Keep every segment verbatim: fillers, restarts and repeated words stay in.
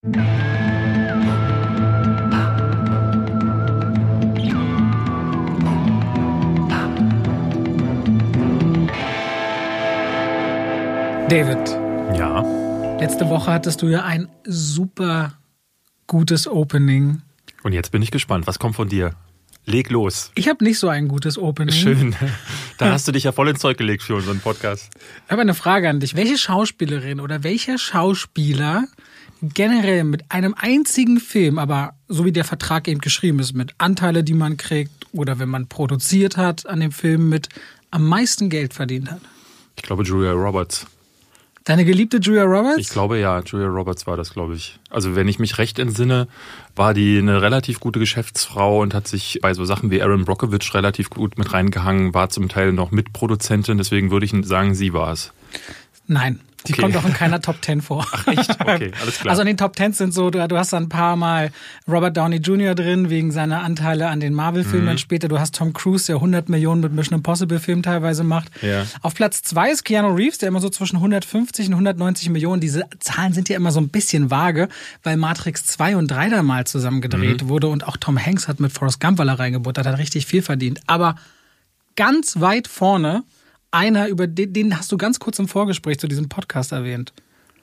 David. Ja. Letzte Woche hattest du ja ein super gutes Opening. Und jetzt bin ich gespannt. Was kommt von dir? Leg los. Ich habe nicht so ein gutes Opening. Schön. Da hast du dich ja voll ins Zeug gelegt für unseren Podcast. Ich habe eine Frage an dich. Welche Schauspielerin oder welcher Schauspieler generell mit einem einzigen Film, aber so wie der Vertrag eben geschrieben ist, mit Anteile, die man kriegt oder wenn man produziert hat an dem Film, mit am meisten Geld verdient hat? Ich glaube Julia Roberts. Deine geliebte Julia Roberts? Ich glaube ja, Julia Roberts war das, glaube ich. Also wenn ich mich recht entsinne, war die eine relativ gute Geschäftsfrau und hat sich bei so Sachen wie Erin Brockovich relativ gut mit reingehangen, war zum Teil noch Mitproduzentin, deswegen würde ich sagen, sie war es. Nein. Die okay. kommt auch in keiner Top Ten vor. Ach echt? Okay, alles klar. Also in den Top Ten sind so, du, du hast da ein paar Mal Robert Downey Junior drin, wegen seiner Anteile an den Marvel-Filmen. Mhm. Dann später, du hast Tom Cruise, der hundert Millionen mit Mission Impossible-Filmen teilweise macht. Ja. Auf Platz zwei ist Keanu Reeves, der immer so zwischen hundertfünfzig und hundertneunzig Millionen. Diese Zahlen sind ja immer so ein bisschen vage, weil Matrix zwei und drei da mal zusammen gedreht mhm. wurde und auch Tom Hanks hat mit Forrest Gump, weil er reingebuttert hat, richtig viel verdient. Aber ganz weit vorne einer, über den, den hast du ganz kurz im Vorgespräch zu diesem Podcast erwähnt.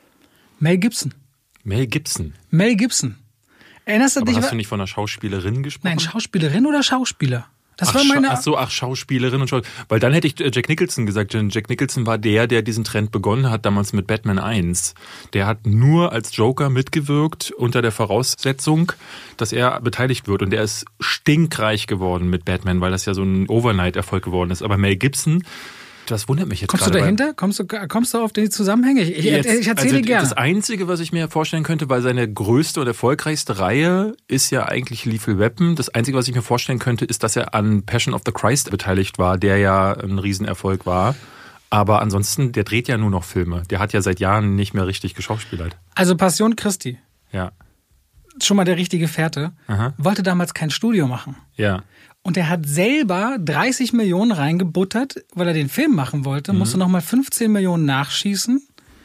Mel Gibson. Mel Gibson? Mel Gibson. Erinnerst du Aber dich? hast du nicht von einer Schauspielerin gesprochen? Nein, Schauspielerin oder Schauspieler? Das ach, war meine. Ach so, ach, Schauspielerin und Schauspieler. Weil dann hätte ich Jack Nicholson gesagt. Jack Nicholson war der, der diesen Trend begonnen hat, damals mit Batman eins. Der hat nur als Joker mitgewirkt, unter der Voraussetzung, dass er beteiligt wird. Und der ist stinkreich geworden mit Batman, weil das ja so ein Overnight-Erfolg geworden ist. Aber Mel Gibson, das wundert mich jetzt Kommst gerade. du dahinter? Kommst du, kommst du auf die Zusammenhänge? Ich, jetzt, ich erzähle also dir gerne. Das Einzige, was ich mir vorstellen könnte, weil seine größte und erfolgreichste Reihe ist ja eigentlich Lethal Weapon. Das Einzige, was ich mir vorstellen könnte, ist, dass er an Passion of the Christ beteiligt war, der ja ein Riesenerfolg war. Aber ansonsten, der dreht ja nur noch Filme. Der hat ja seit Jahren nicht mehr richtig geschauspielert. Also Passion Christi. Ja. Schon mal der richtige Fährte. Aha. Wollte damals kein Studio machen. Ja. Und er hat selber dreißig Millionen reingebuttert, weil er den Film machen wollte, mhm. musste nochmal fünfzehn Millionen nachschießen.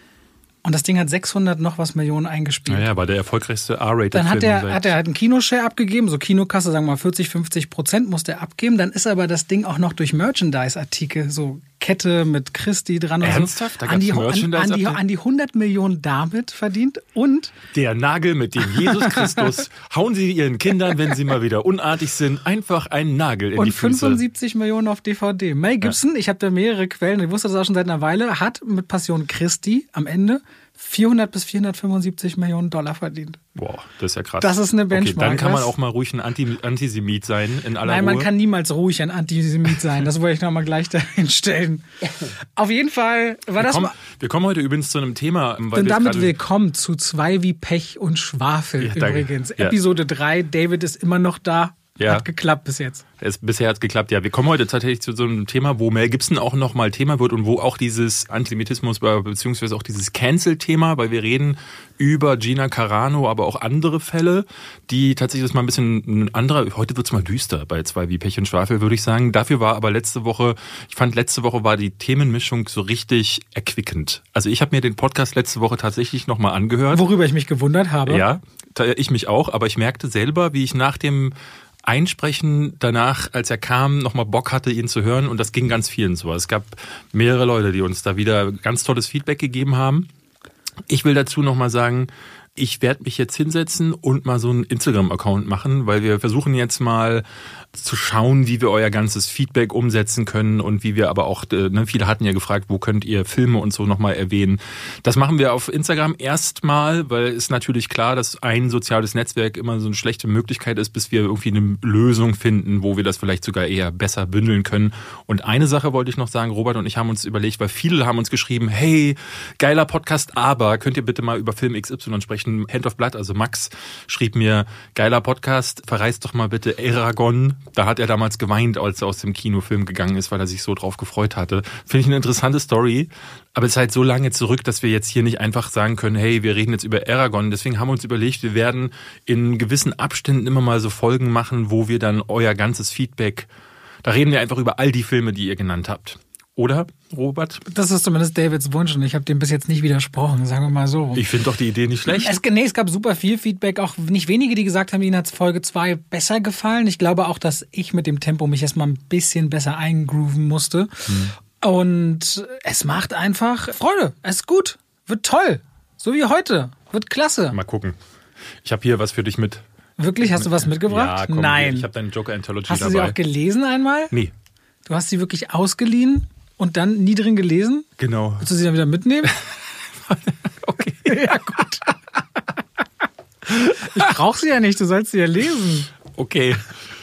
Und das Ding hat sechshundert noch was Millionen eingespielt. Naja, war der erfolgreichste R-Rated Film. Dann hat er, hat er halt einen Kinoshare abgegeben, so Kinokasse, sagen wir mal vierzig, fünfzig Prozent musste er abgeben. Dann ist aber das Ding auch noch durch Merchandise-Artikel, so Kette mit Christi dran. Ernsthaft? So, Da an, die, Merchandise an, an, die, an die hundert Millionen damit verdient. Und der Nagel mit dem Jesus Christus. Hauen Sie Ihren Kindern, wenn sie mal wieder unartig sind, einfach einen Nagel in und die Füße. Und fünfundsiebzig Millionen auf D V D. Mel Gibson, ja. Ich habe da mehrere Quellen, ich wusste das auch schon seit einer Weile, hat mit Passion Christi am Ende vierhundert bis vierhundertfünfundsiebzig Millionen Dollar verdient. Boah, das ist ja krass. Das ist eine Benchmark. Okay, dann kann man was? auch mal ruhig ein Anti- Antisemit sein in aller Nein, Ruhe. man kann niemals ruhig ein Antisemit sein. Das wollte ich nochmal gleich dahin stellen. Auf jeden Fall war wir das... Kommen, wir kommen heute übrigens zu einem Thema... Weil und damit willkommen zu Zwei wie Pech und Schwafel ja, übrigens. Ja. Episode drei, David ist immer noch da. Ja. Hat geklappt bis jetzt. Es, bisher hat es geklappt, ja. Wir kommen heute tatsächlich zu so einem Thema, wo Mel Gibson auch nochmal Thema wird und wo auch dieses Antisemitismus beziehungsweise auch dieses Cancel-Thema, weil wir reden über Gina Carano, aber auch andere Fälle, die tatsächlich das mal ein bisschen ein anderer, heute wird es mal düster bei Zwei wie Pech und Schwafel, würde ich sagen. Dafür war aber letzte Woche, ich fand letzte Woche war die Themenmischung so richtig erquickend. Also ich habe mir den Podcast letzte Woche tatsächlich nochmal angehört. Worüber ich mich gewundert habe. Ja, ich mich auch, aber ich merkte selber, wie ich nach dem Einsprechen danach, als er kam, nochmal Bock hatte, ihn zu hören. Und das ging ganz vielen so. Es gab mehrere Leute, die uns da wieder ganz tolles Feedback gegeben haben. Ich will dazu nochmal sagen, ich werde mich jetzt hinsetzen und mal so einen Instagram-Account machen, weil wir versuchen jetzt mal zu schauen, wie wir euer ganzes Feedback umsetzen können und wie wir aber auch, ne, viele hatten ja gefragt, wo könnt ihr Filme und so nochmal erwähnen. Das machen wir auf Instagram erstmal, weil es natürlich klar, dass ein soziales Netzwerk immer so eine schlechte Möglichkeit ist, bis wir irgendwie eine Lösung finden, wo wir das vielleicht sogar eher besser bündeln können. Und eine Sache wollte ich noch sagen, Robert und ich haben uns überlegt, weil viele haben uns geschrieben, hey, geiler Podcast, aber könnt ihr bitte mal über Film X Y sprechen? Hand of Blood, also Max schrieb mir, geiler Podcast, verreist doch mal bitte Eragon. Da hat er damals geweint, als er aus dem Kinofilm gegangen ist, weil er sich so drauf gefreut hatte. Finde ich eine interessante Story, aber es ist halt so lange zurück, dass wir jetzt hier nicht einfach sagen können, hey, wir reden jetzt über Eragon. Deswegen haben wir uns überlegt, wir werden in gewissen Abständen immer mal so Folgen machen, wo wir dann euer ganzes Feedback, da reden wir einfach über all die Filme, die ihr genannt habt. Oder, Robert? Das ist zumindest Davids Wunsch und ich habe dem bis jetzt nicht widersprochen, sagen wir mal so. Ich finde doch die Idee nicht schlecht. Es, nee, es gab super viel Feedback, auch nicht wenige, die gesagt haben, ihnen hat Folge zwei besser gefallen. Ich glaube auch, dass ich mit dem Tempo mich erstmal ein bisschen besser eingrooven musste. Hm. Und es macht einfach Freude. Es ist gut, wird toll. So wie heute, wird klasse. Mal gucken. Ich habe hier was für dich mit. Wirklich? Hast du was mitgebracht? Ja, komm, Nein. Ich habe deine Joker Anthology dabei. Hast du dabei. sie auch gelesen einmal? Nee. Du hast sie wirklich ausgeliehen und dann nie drin gelesen? Genau. Willst du sie dann wieder mitnehmen? Okay. Ja, gut. Ich brauche sie ja nicht, du sollst sie ja lesen. Okay.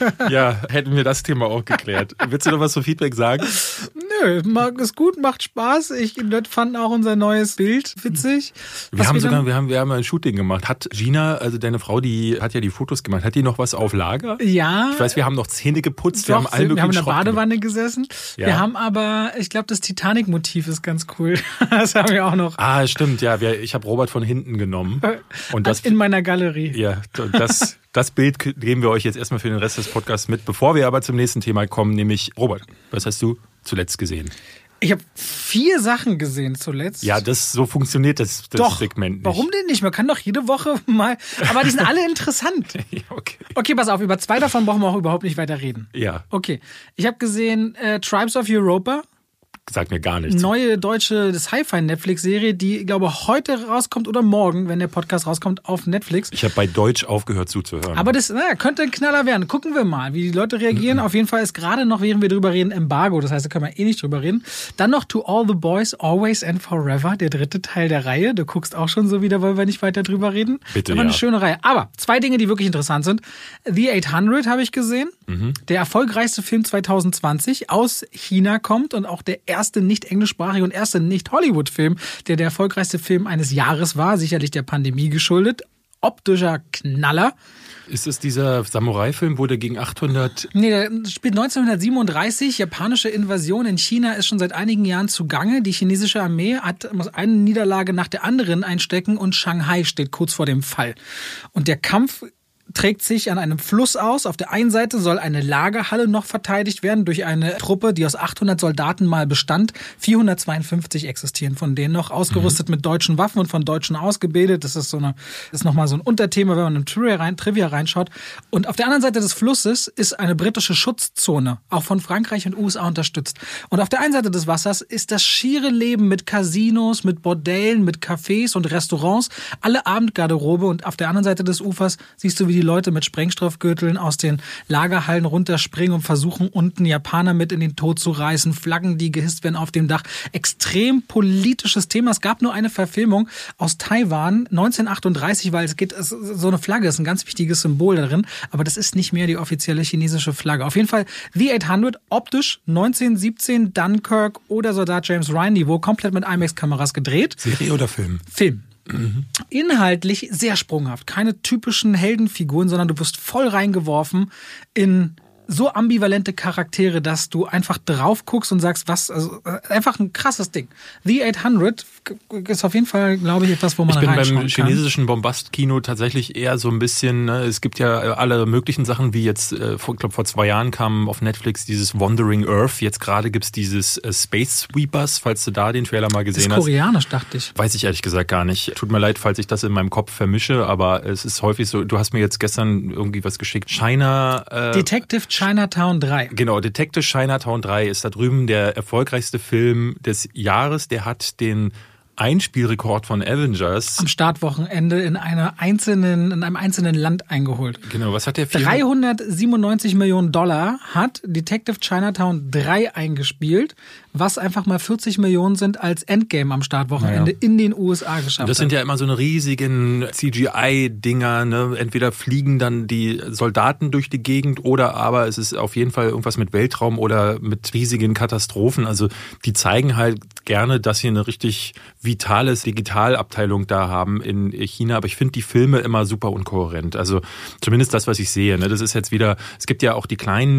Ja, hätten wir das Thema auch geklärt. Willst du noch was zu Feedback sagen? Nö, mag ist gut, macht Spaß. Ich fand auch unser neues Bild witzig. Wir haben sogar, wir haben, wir haben ein Shooting gemacht. Hat Gina, also deine Frau, die hat ja die Fotos gemacht, hat die noch was auf Lager? Ja. Ich weiß, wir haben noch Zähne geputzt, Doch, wir haben all möglichen Wir haben in der Schrott Badewanne gemacht. gesessen. Ja. Wir haben aber, ich glaube, das Titanic-Motiv ist ganz cool. Das haben wir auch noch. Ah, stimmt, ja. Wir, ich habe Robert von hinten genommen. Und das, in meiner Galerie. Ja, das, das Bild geben wir euch jetzt erstmal für den Rest des Podcasts mit. Bevor wir aber zum nächsten Thema kommen, nämlich Robert, was hast du zuletzt gesehen? Ich habe vier Sachen gesehen zuletzt. Ja, das so funktioniert das, das doch. Segment nicht. Warum denn nicht? Man kann doch jede Woche mal. Aber die sind alle interessant. Ja, okay. Okay, pass auf, über zwei davon brauchen wir auch überhaupt nicht weiter reden. Ja. Okay. Ich habe gesehen äh, Tribes of Europa. Sagt mir gar nichts. Neue deutsche Sci-Fi-Netflix-Serie, die, ich glaube, heute rauskommt oder morgen, wenn der Podcast rauskommt, auf Netflix. Ich habe bei Deutsch aufgehört zuzuhören. Aber das naja, könnte ein Knaller werden. Gucken wir mal, wie die Leute reagieren. Mhm. Auf jeden Fall ist gerade noch, während wir drüber reden, Embargo. Das heißt, da können wir eh nicht drüber reden. Dann noch To All the Boys, Always and Forever, der dritte Teil der Reihe. Du guckst auch schon so wieder, wollen wir nicht weiter drüber reden. Bitte, Aber ja. eine schöne Reihe. Aber zwei Dinge, die wirklich interessant sind. The achthundert habe ich gesehen. Mhm. Der erfolgreichste Film zwanzig zwanzig aus China kommt und auch der erste nicht englischsprachige und erste Nicht-Hollywood-Film, der der erfolgreichste Film eines Jahres war, sicherlich der Pandemie geschuldet. Optischer Knaller. Ist es dieser Samurai-Film, wo der gegen achthundert... Nee, der spielt neunzehnhundertsiebenunddreißig. Japanische Invasion in China ist schon seit einigen Jahren zugange. Die chinesische Armee hat, muss eine Niederlage nach der anderen einstecken und Shanghai steht kurz vor dem Fall. Und der Kampf trägt sich an einem Fluss aus. Auf der einen Seite soll eine Lagerhalle noch verteidigt werden durch eine Truppe, die aus achthundert Soldaten mal bestand. vierhundertzweiundfünfzig existieren von denen noch, ausgerüstet mhm. mit deutschen Waffen und von Deutschen ausgebildet. Das ist so eine, das ist nochmal so ein Unterthema, wenn man in Trivia, rein, Trivia reinschaut. Und auf der anderen Seite des Flusses ist eine britische Schutzzone, auch von Frankreich und U S A unterstützt. Und auf der einen Seite des Wassers ist das schiere Leben mit Casinos, mit Bordellen, mit Cafés und Restaurants, alle Abendgarderobe. Und auf der anderen Seite des Ufers siehst du, wie die Leute mit Sprengstoffgürteln aus den Lagerhallen runterspringen und versuchen, unten Japaner mit in den Tod zu reißen, Flaggen, die gehisst werden auf dem Dach. Extrem politisches Thema. Es gab nur eine Verfilmung aus Taiwan neunzehnhundertachtunddreißig, weil es geht, so eine Flagge ist ein ganz wichtiges Symbol darin, aber das ist nicht mehr die offizielle chinesische Flagge. Auf jeden Fall The achthundert, optisch neunzehnhundertsiebzehn, Dunkirk oder Soldat James Ryan-Niveau, komplett mit IMAX-Kameras gedreht. Serie oder Film? Film. Mhm. Inhaltlich sehr sprunghaft. Keine typischen Heldenfiguren, sondern du wirst voll reingeworfen in so ambivalente Charaktere, dass du einfach drauf guckst und sagst, was, also einfach ein krasses Ding. The achthundert ist auf jeden Fall, glaube ich, etwas, wo man reinschauen kann. Ich bin beim chinesischen Bombast-Kino tatsächlich eher so ein bisschen, ne, es gibt ja alle möglichen Sachen, wie jetzt, ich glaube vor zwei Jahren kam auf Netflix dieses Wandering Earth, jetzt gerade gibt's dieses Space Sweepers, falls du da den Trailer mal gesehen hast. Das ist koreanisch, dachte ich. Weiß ich ehrlich gesagt gar nicht. Tut mir leid, falls ich das in meinem Kopf vermische, aber es ist häufig so, du hast mir jetzt gestern irgendwie was geschickt. China... Äh, Detective Chinatown drei. Genau, Detective Chinatown drei ist da drüben der erfolgreichste Film des Jahres. Der hat den Einspielrekord von Avengers am Startwochenende in einer einzelnen, in einem einzelnen Land eingeholt. Genau, was hat der Film? dreihundertsiebenundneunzig Millionen Dollar hat Detective Chinatown drei eingespielt, was einfach mal vierzig Millionen sind als Endgame am Startwochenende, naja, in den U S A geschafft hat. Das sind ja immer so eine riesigen C G I-Dinger, ne? Entweder fliegen dann die Soldaten durch die Gegend oder aber es ist auf jeden Fall irgendwas mit Weltraum oder mit riesigen Katastrophen. Also die zeigen halt gerne, dass sie eine richtig vitales Digitalabteilung da haben in China, aber ich finde die Filme immer super unkohärent. Also zumindest das, was ich sehe. Ne? Das ist jetzt wieder, es gibt ja auch die kleinen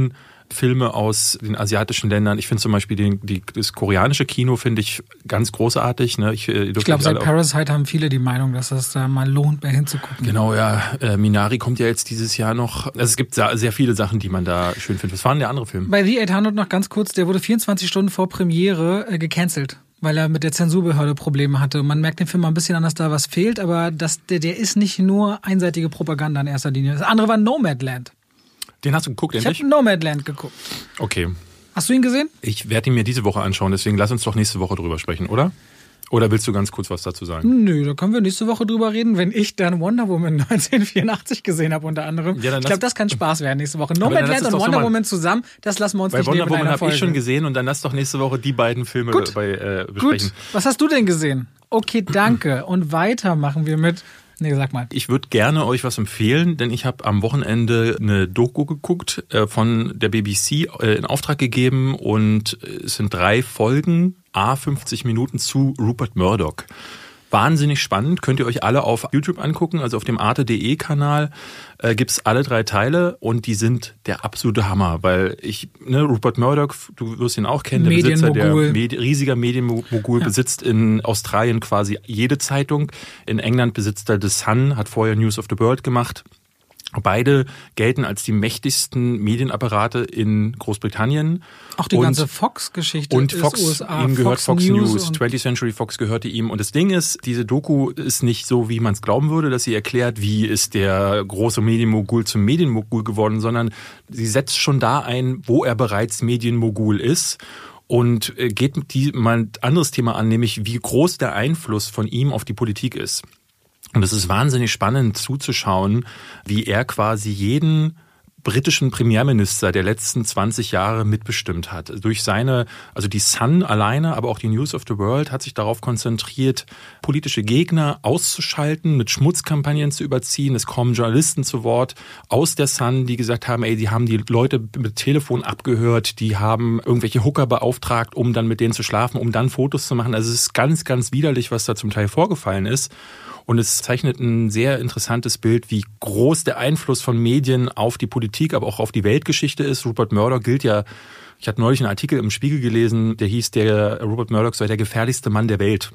Filme aus den asiatischen Ländern. Ich finde zum Beispiel den, die, das koreanische Kino finde ich ganz großartig. Ne? Ich, ich glaube, seit Parasite haben viele die Meinung, dass es da mal lohnt, mehr hinzugucken. Genau, ja. Äh, Minari kommt ja jetzt dieses Jahr noch. Also es gibt sehr viele Sachen, die man da schön findet. Was war denn der andere Film? Bei The achthundert noch ganz kurz, der wurde vierundzwanzig Stunden vor Premiere äh, gecancelt, weil er mit der Zensurbehörde Probleme hatte. Man merkt dem Film mal ein bisschen an, dass da was fehlt, aber das, der, der ist nicht nur einseitige Propaganda in erster Linie. Das andere war Nomadland. Den hast du geguckt, ich endlich? Ich habe Nomadland geguckt. Okay. Hast du ihn gesehen? Ich werde ihn mir diese Woche anschauen, deswegen lass uns doch nächste Woche drüber sprechen, oder? Oder willst du ganz kurz was dazu sagen? Nö, da können wir nächste Woche drüber reden, wenn ich dann Wonder Woman neunzehnhundertvierundachtzig gesehen habe unter anderem. Ja, ich glaube, das kann Spaß werden nächste Woche. Nomadland und Wonder so Woman zusammen, das lassen wir uns bei nicht Wonder nehmen Woman habe ich schon gesehen und dann lass doch nächste Woche die beiden Filme Gut. bei, äh, besprechen. Gut. Was hast du denn gesehen? Okay, danke. Und weiter machen wir mit... Nee, sag mal. Ich würde gerne euch was empfehlen, denn ich habe am Wochenende eine Doku geguckt, äh, von der B B C äh, in Auftrag gegeben und es sind drei Folgen, à fünfzig Minuten zu Rupert Murdoch. Wahnsinnig spannend, könnt ihr euch alle auf YouTube angucken, also auf dem Arte Punkt de Kanal äh, gibt's alle drei Teile und die sind der absolute Hammer, weil ich, ne, Rupert Murdoch, du wirst ihn auch kennen, der Besitzer, der Medi- riesiger Medienmogul, ja. besitzt in Australien quasi jede Zeitung, in England besitzt er The Sun, hat vorher News of the World gemacht. Beide gelten als die mächtigsten Medienapparate in Großbritannien. Auch die und, ganze Fox-Geschichte und ist Fox, U S A. Ihm gehört Fox, Fox News, News twentieth Century Fox gehörte ihm. Und das Ding ist, diese Doku ist nicht so, wie man es glauben würde, dass sie erklärt, wie ist der große Medienmogul zum Medienmogul geworden, sondern sie setzt schon da ein, wo er bereits Medienmogul ist. Und geht die, mal ein anderes Thema an, nämlich wie groß der Einfluss von ihm auf die Politik ist. Und es ist wahnsinnig spannend zuzuschauen, wie er quasi jeden britischen Premierminister der letzten zwanzig Jahre mitbestimmt hat. Durch seine, also die Sun alleine, aber auch die News of the World hat sich darauf konzentriert, politische Gegner auszuschalten, mit Schmutzkampagnen zu überziehen. Es kommen Journalisten zu Wort aus der Sun, die gesagt haben, ey, die haben die Leute mit Telefon abgehört, die haben irgendwelche Hooker beauftragt, um dann mit denen zu schlafen, um dann Fotos zu machen. Also es ist ganz, ganz widerlich, was da zum Teil vorgefallen ist. Und es zeichnet ein sehr interessantes Bild, wie groß der Einfluss von Medien auf die Politik, aber auch auf die Weltgeschichte ist. Rupert Murdoch gilt ja, ich hatte neulich einen Artikel im Spiegel gelesen, der hieß, der Rupert Murdoch sei der gefährlichste Mann der Welt.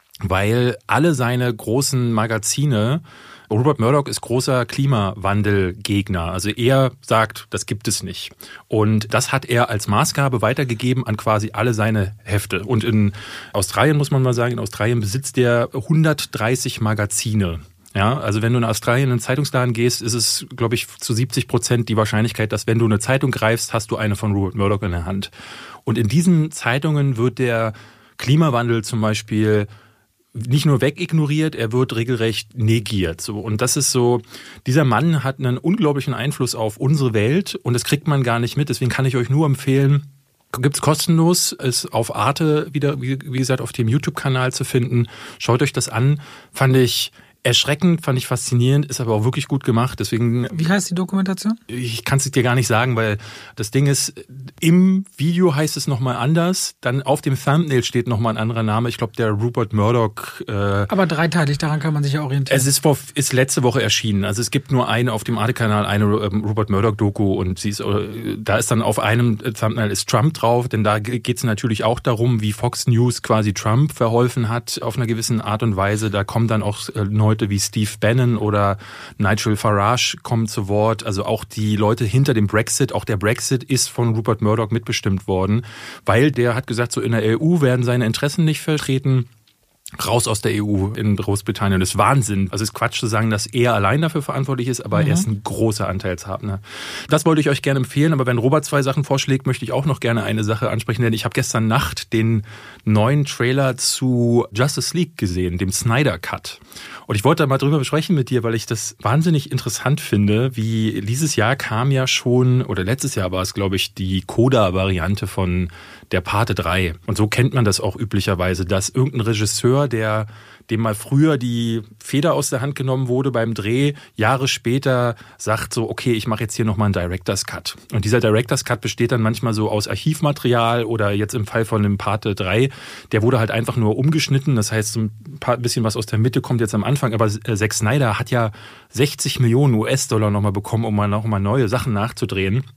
Weil alle seine großen Magazine, Rupert Murdoch ist großer Klimawandelgegner. Also er sagt, das gibt es nicht. Und das hat er als Maßgabe weitergegeben an quasi alle seine Hefte. Und in Australien muss man mal sagen, in Australien besitzt er hundertdreißig Magazine. Ja, also wenn du in Australien in einen Zeitungsladen gehst, ist es, glaube ich, zu siebzig Prozent die Wahrscheinlichkeit, dass wenn du eine Zeitung greifst, hast du eine von Rupert Murdoch in der Hand. Und in diesen Zeitungen wird der Klimawandel zum Beispiel nicht nur wegignoriert, er wird regelrecht negiert. So, und das ist so, dieser Mann hat einen unglaublichen Einfluss auf unsere Welt und das kriegt man gar nicht mit. Deswegen kann ich euch nur empfehlen, gibt's kostenlos, ist auf Arte wieder, wie, wie gesagt, auf dem YouTube-Kanal zu finden. Schaut euch das an. Fand ich erschreckend, fand ich faszinierend, ist aber auch wirklich gut gemacht. Deswegen. Wie heißt die Dokumentation? Ich kann es dir gar nicht sagen, weil das Ding ist, im Video heißt es nochmal anders, dann auf dem Thumbnail steht nochmal ein anderer Name. Ich glaube, der Rupert Murdoch. Äh, aber dreiteilig, daran kann man sich ja orientieren. Es ist, vor, ist letzte Woche erschienen. Also es gibt nur eine auf dem Arte-Kanal, eine ähm, Rupert Murdoch-Doku und sie ist, äh, da ist dann auf einem Thumbnail ist Trump drauf, denn da geht es natürlich auch darum, wie Fox News quasi Trump verholfen hat auf einer gewissen Art und Weise. Da kommen dann auch äh, Leute wie Steve Bannon oder Nigel Farage kommen zu Wort. Also auch die Leute hinter dem Brexit, auch der Brexit ist von Rupert Murdoch mitbestimmt worden, weil der hat gesagt, so in der E U werden seine Interessen nicht vertreten. Raus aus der E U in Großbritannien. Das ist Wahnsinn. Also es ist Quatsch zu sagen, dass er allein dafür verantwortlich ist, aber mhm. er ist ein großer Anteilshabender. Das wollte ich euch gerne empfehlen, aber wenn Robert zwei Sachen vorschlägt, möchte ich auch noch gerne eine Sache ansprechen, denn ich habe gestern Nacht den neuen Trailer zu Justice League gesehen, dem Snyder Cut. Und ich wollte da mal drüber besprechen mit dir, weil ich das wahnsinnig interessant finde, wie dieses Jahr kam ja schon, oder letztes Jahr war es, glaube ich, die Coda-Variante von der Pate drei. Und so kennt man das auch üblicherweise, dass irgendein Regisseur, der dem mal früher die Feder aus der Hand genommen wurde beim Dreh, Jahre später sagt so, okay, ich mache jetzt hier nochmal einen Director's Cut. Und dieser Director's Cut besteht dann manchmal so aus Archivmaterial oder jetzt im Fall von dem Pate drei, der wurde halt einfach nur umgeschnitten. Das heißt, ein paar, bisschen was aus der Mitte kommt jetzt am Anfang. Aber Zack Snyder hat ja sechzig Millionen U S-Dollar nochmal bekommen, um mal nochmal neue Sachen nachzudrehen.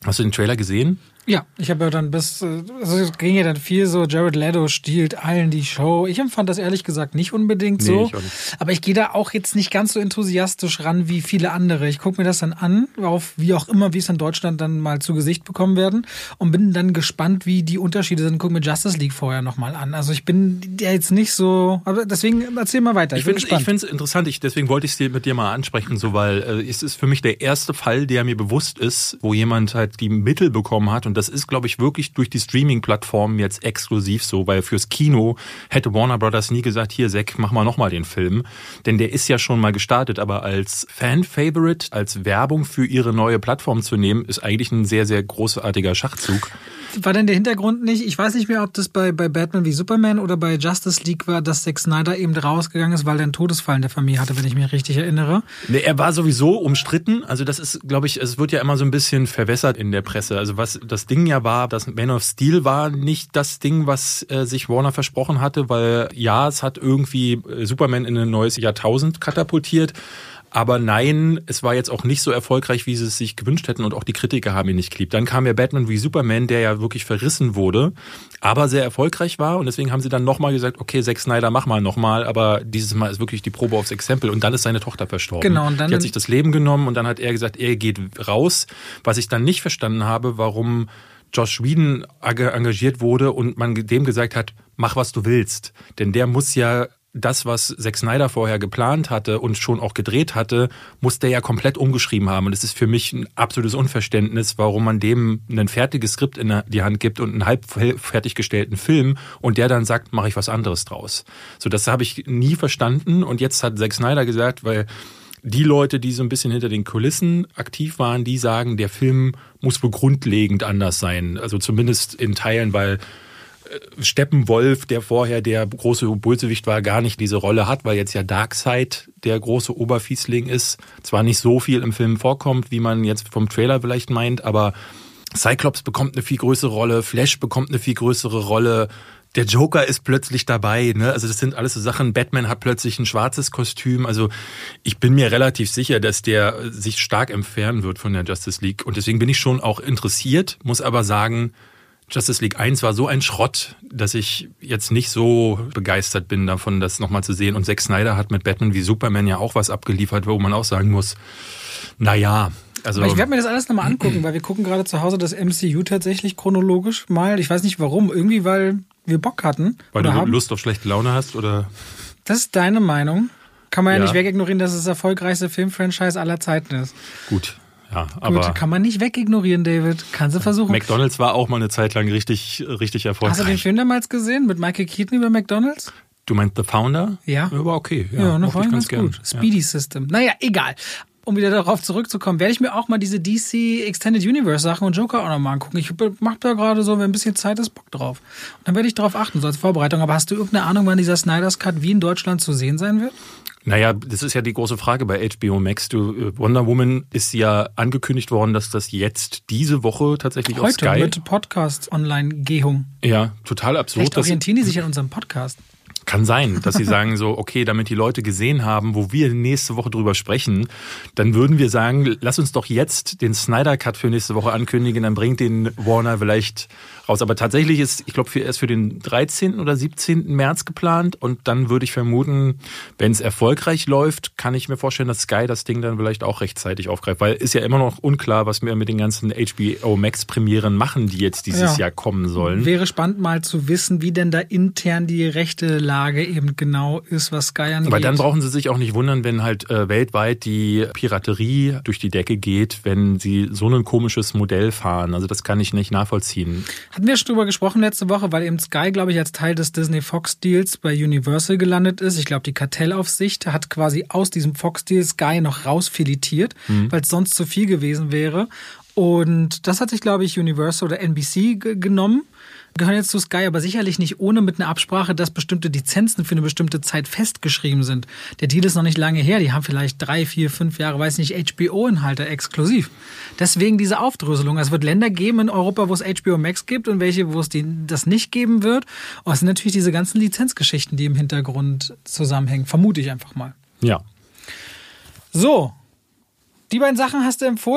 Hast du den Trailer gesehen? Ja, ich habe ja dann bis, also es ging ja dann viel so, Jared Leto stiehlt allen die Show. Ich empfand das ehrlich gesagt nicht unbedingt Nee, so. ich auch nicht. Aber ich gehe da auch jetzt nicht ganz so enthusiastisch ran wie viele andere. Ich gucke mir das dann an, auf wie auch immer, wie es in Deutschland dann mal zu Gesicht bekommen werden und bin dann gespannt, wie die Unterschiede sind. Guck mir Justice League vorher nochmal an. Also ich bin ja jetzt nicht so, aber deswegen erzähl mal weiter. Ich, Ich bin finde gespannt. es interessant, ich, deswegen wollte ich es mit dir mal ansprechen, so, weil äh, es ist für mich der erste Fall, der mir bewusst ist, wo jemand halt die Mittel bekommen hat, und das ist, glaube ich, wirklich durch die Streaming-Plattformen jetzt exklusiv so, weil fürs Kino hätte Warner Brothers nie gesagt, hier Zack, mach mal nochmal den Film, denn der ist ja schon mal gestartet, aber als Fan-Favorite, als Werbung für ihre neue Plattform zu nehmen, ist eigentlich ein sehr, sehr großartiger Schachzug. War denn der Hintergrund nicht, ich weiß nicht mehr, ob das bei, bei Batman wie Superman oder bei Justice League war, dass Zack Snyder eben rausgegangen ist, weil er einen Todesfall in der Familie hatte, wenn ich mich richtig erinnere. Nee, er war sowieso umstritten. Also das ist, glaube ich, es wird ja immer so ein bisschen verwässert in der Presse. Also was das Ding ja war, das Man of Steel war nicht das Ding, was äh, sich Warner versprochen hatte, weil ja, es hat irgendwie Superman in ein neues Jahrtausend katapultiert. Aber nein, es war jetzt auch nicht so erfolgreich, wie sie es sich gewünscht hätten, und auch die Kritiker haben ihn nicht geliebt. Dann kam ja Batman wie Superman, der ja wirklich verrissen wurde, aber sehr erfolgreich war, und deswegen haben sie dann nochmal gesagt, okay, Zack Snyder, mach mal nochmal, aber dieses Mal ist wirklich die Probe aufs Exempel, und dann ist seine Tochter verstorben. Genau, und dann die hat sich das Leben genommen, und dann hat er gesagt, er geht raus, was ich dann nicht verstanden habe, warum Joss Whedon engagiert wurde und man dem gesagt hat, mach was du willst, denn der muss ja das, was Zack Snyder vorher geplant hatte und schon auch gedreht hatte, muss der ja komplett umgeschrieben haben. Und es ist für mich ein absolutes Unverständnis, warum man dem ein fertiges Skript in die Hand gibt und einen halb fertiggestellten Film und der dann sagt, mache ich was anderes draus. So, das habe ich nie verstanden. Und jetzt hat Zack Snyder gesagt, weil die Leute, die so ein bisschen hinter den Kulissen aktiv waren, die sagen, der Film muss wohl grundlegend anders sein. Also zumindest in Teilen, weil Steppenwolf, der vorher der große Bösewicht war, gar nicht diese Rolle hat, weil jetzt ja Darkseid der große Oberfiesling ist. Zwar nicht so viel im Film vorkommt, wie man jetzt vom Trailer vielleicht meint, aber Cyclops bekommt eine viel größere Rolle, Flash bekommt eine viel größere Rolle, der Joker ist plötzlich dabei, ne? Also das sind alles so Sachen. Batman hat plötzlich ein schwarzes Kostüm. Also ich bin mir relativ sicher, dass der sich stark entfernen wird von der Justice League. Und deswegen bin ich schon auch interessiert, muss aber sagen, Justice League eins war so ein Schrott, dass ich jetzt nicht so begeistert bin davon, das nochmal zu sehen. Und Zack Snyder hat mit Batman wie Superman ja auch was abgeliefert, wo man auch sagen muss, naja. Also aber ich werde mir das alles nochmal angucken, weil wir gucken gerade zu Hause das M C U tatsächlich chronologisch mal. Ich weiß nicht warum, irgendwie weil wir Bock hatten. Weil du haben. Lust auf schlechte Laune hast, oder? Das ist deine Meinung. Kann man ja, ja nicht wegignorieren, dass es das erfolgreichste Filmfranchise aller Zeiten ist. Gut. Ja, aber Gut, kann man nicht wegignorieren, David. Kannst du versuchen. McDonald's war auch mal eine Zeit lang richtig, richtig erfolgreich. Hast du den Film damals gesehen mit Michael Keaton über McDonald's? Du meinst The Founder? Ja. Ja, war okay. Ja, ja noch war ganz gern. gut. Speedy ja. System. Naja, egal. Um wieder darauf zurückzukommen, werde ich mir auch mal diese D C Extended Universe Sachen und Joker auch nochmal angucken. Ich mache da gerade so, wenn ein bisschen Zeit ist, Bock drauf. Und dann werde ich darauf achten, so als Vorbereitung. Aber hast du irgendeine Ahnung, wann dieser Snyder's Cut wie in Deutschland zu sehen sein wird? Naja, das ist ja die große Frage bei H B O Max. Du, Wonder Woman ist ja angekündigt worden, dass das jetzt diese Woche tatsächlich Heute auf Sky... Heute mit Podcast-Online-Gehung. Ja, total absurd. Vielleicht orientieren die sich an unserem Podcast. Kann sein, dass sie sagen so, okay, damit die Leute gesehen haben, wo wir nächste Woche drüber sprechen, dann würden wir sagen, lass uns doch jetzt den Snyder Cut für nächste Woche ankündigen, dann bringt den Warner vielleicht raus. Aber tatsächlich ist, ich glaube, er ist für den dreizehnten oder siebzehnten März geplant, und dann würde ich vermuten, wenn es erfolgreich läuft, kann ich mir vorstellen, dass Sky das Ding dann vielleicht auch rechtzeitig aufgreift, weil ist ja immer noch unklar, was wir mit den ganzen H B O Max Premieren machen, die jetzt dieses ja. Jahr kommen sollen. Wäre spannend mal zu wissen, wie denn da intern die rechte Lage eben genau ist, was Sky angeht. Aber dann brauchen sie sich auch nicht wundern, wenn halt äh, weltweit die Piraterie durch die Decke geht, wenn sie so ein komisches Modell fahren. Also das kann ich nicht nachvollziehen. Hatten wir schon drüber gesprochen letzte Woche, weil eben Sky, glaube ich, als Teil des Disney-Fox-Deals bei Universal gelandet ist. Ich glaube, die Kartellaufsicht hat quasi aus diesem Fox-Deal Sky noch rausfiletiert, mhm. weil es sonst zu viel gewesen wäre. Und das hat sich, glaube ich, Universal oder N B C g- genommen. Gehören jetzt zu Sky, aber sicherlich nicht ohne mit einer Absprache, dass bestimmte Lizenzen für eine bestimmte Zeit festgeschrieben sind. Der Deal ist noch nicht lange her. Die haben vielleicht drei, vier, fünf Jahre, weiß nicht, H B O-Inhalte exklusiv. Deswegen diese Aufdröselung. Es wird Länder geben in Europa, wo es H B O Max gibt und welche, wo es die, das nicht geben wird. Und es sind natürlich diese ganzen Lizenzgeschichten, die im Hintergrund zusammenhängen. Vermute ich einfach mal. Ja. So. Die beiden Sachen hast du empfohlen?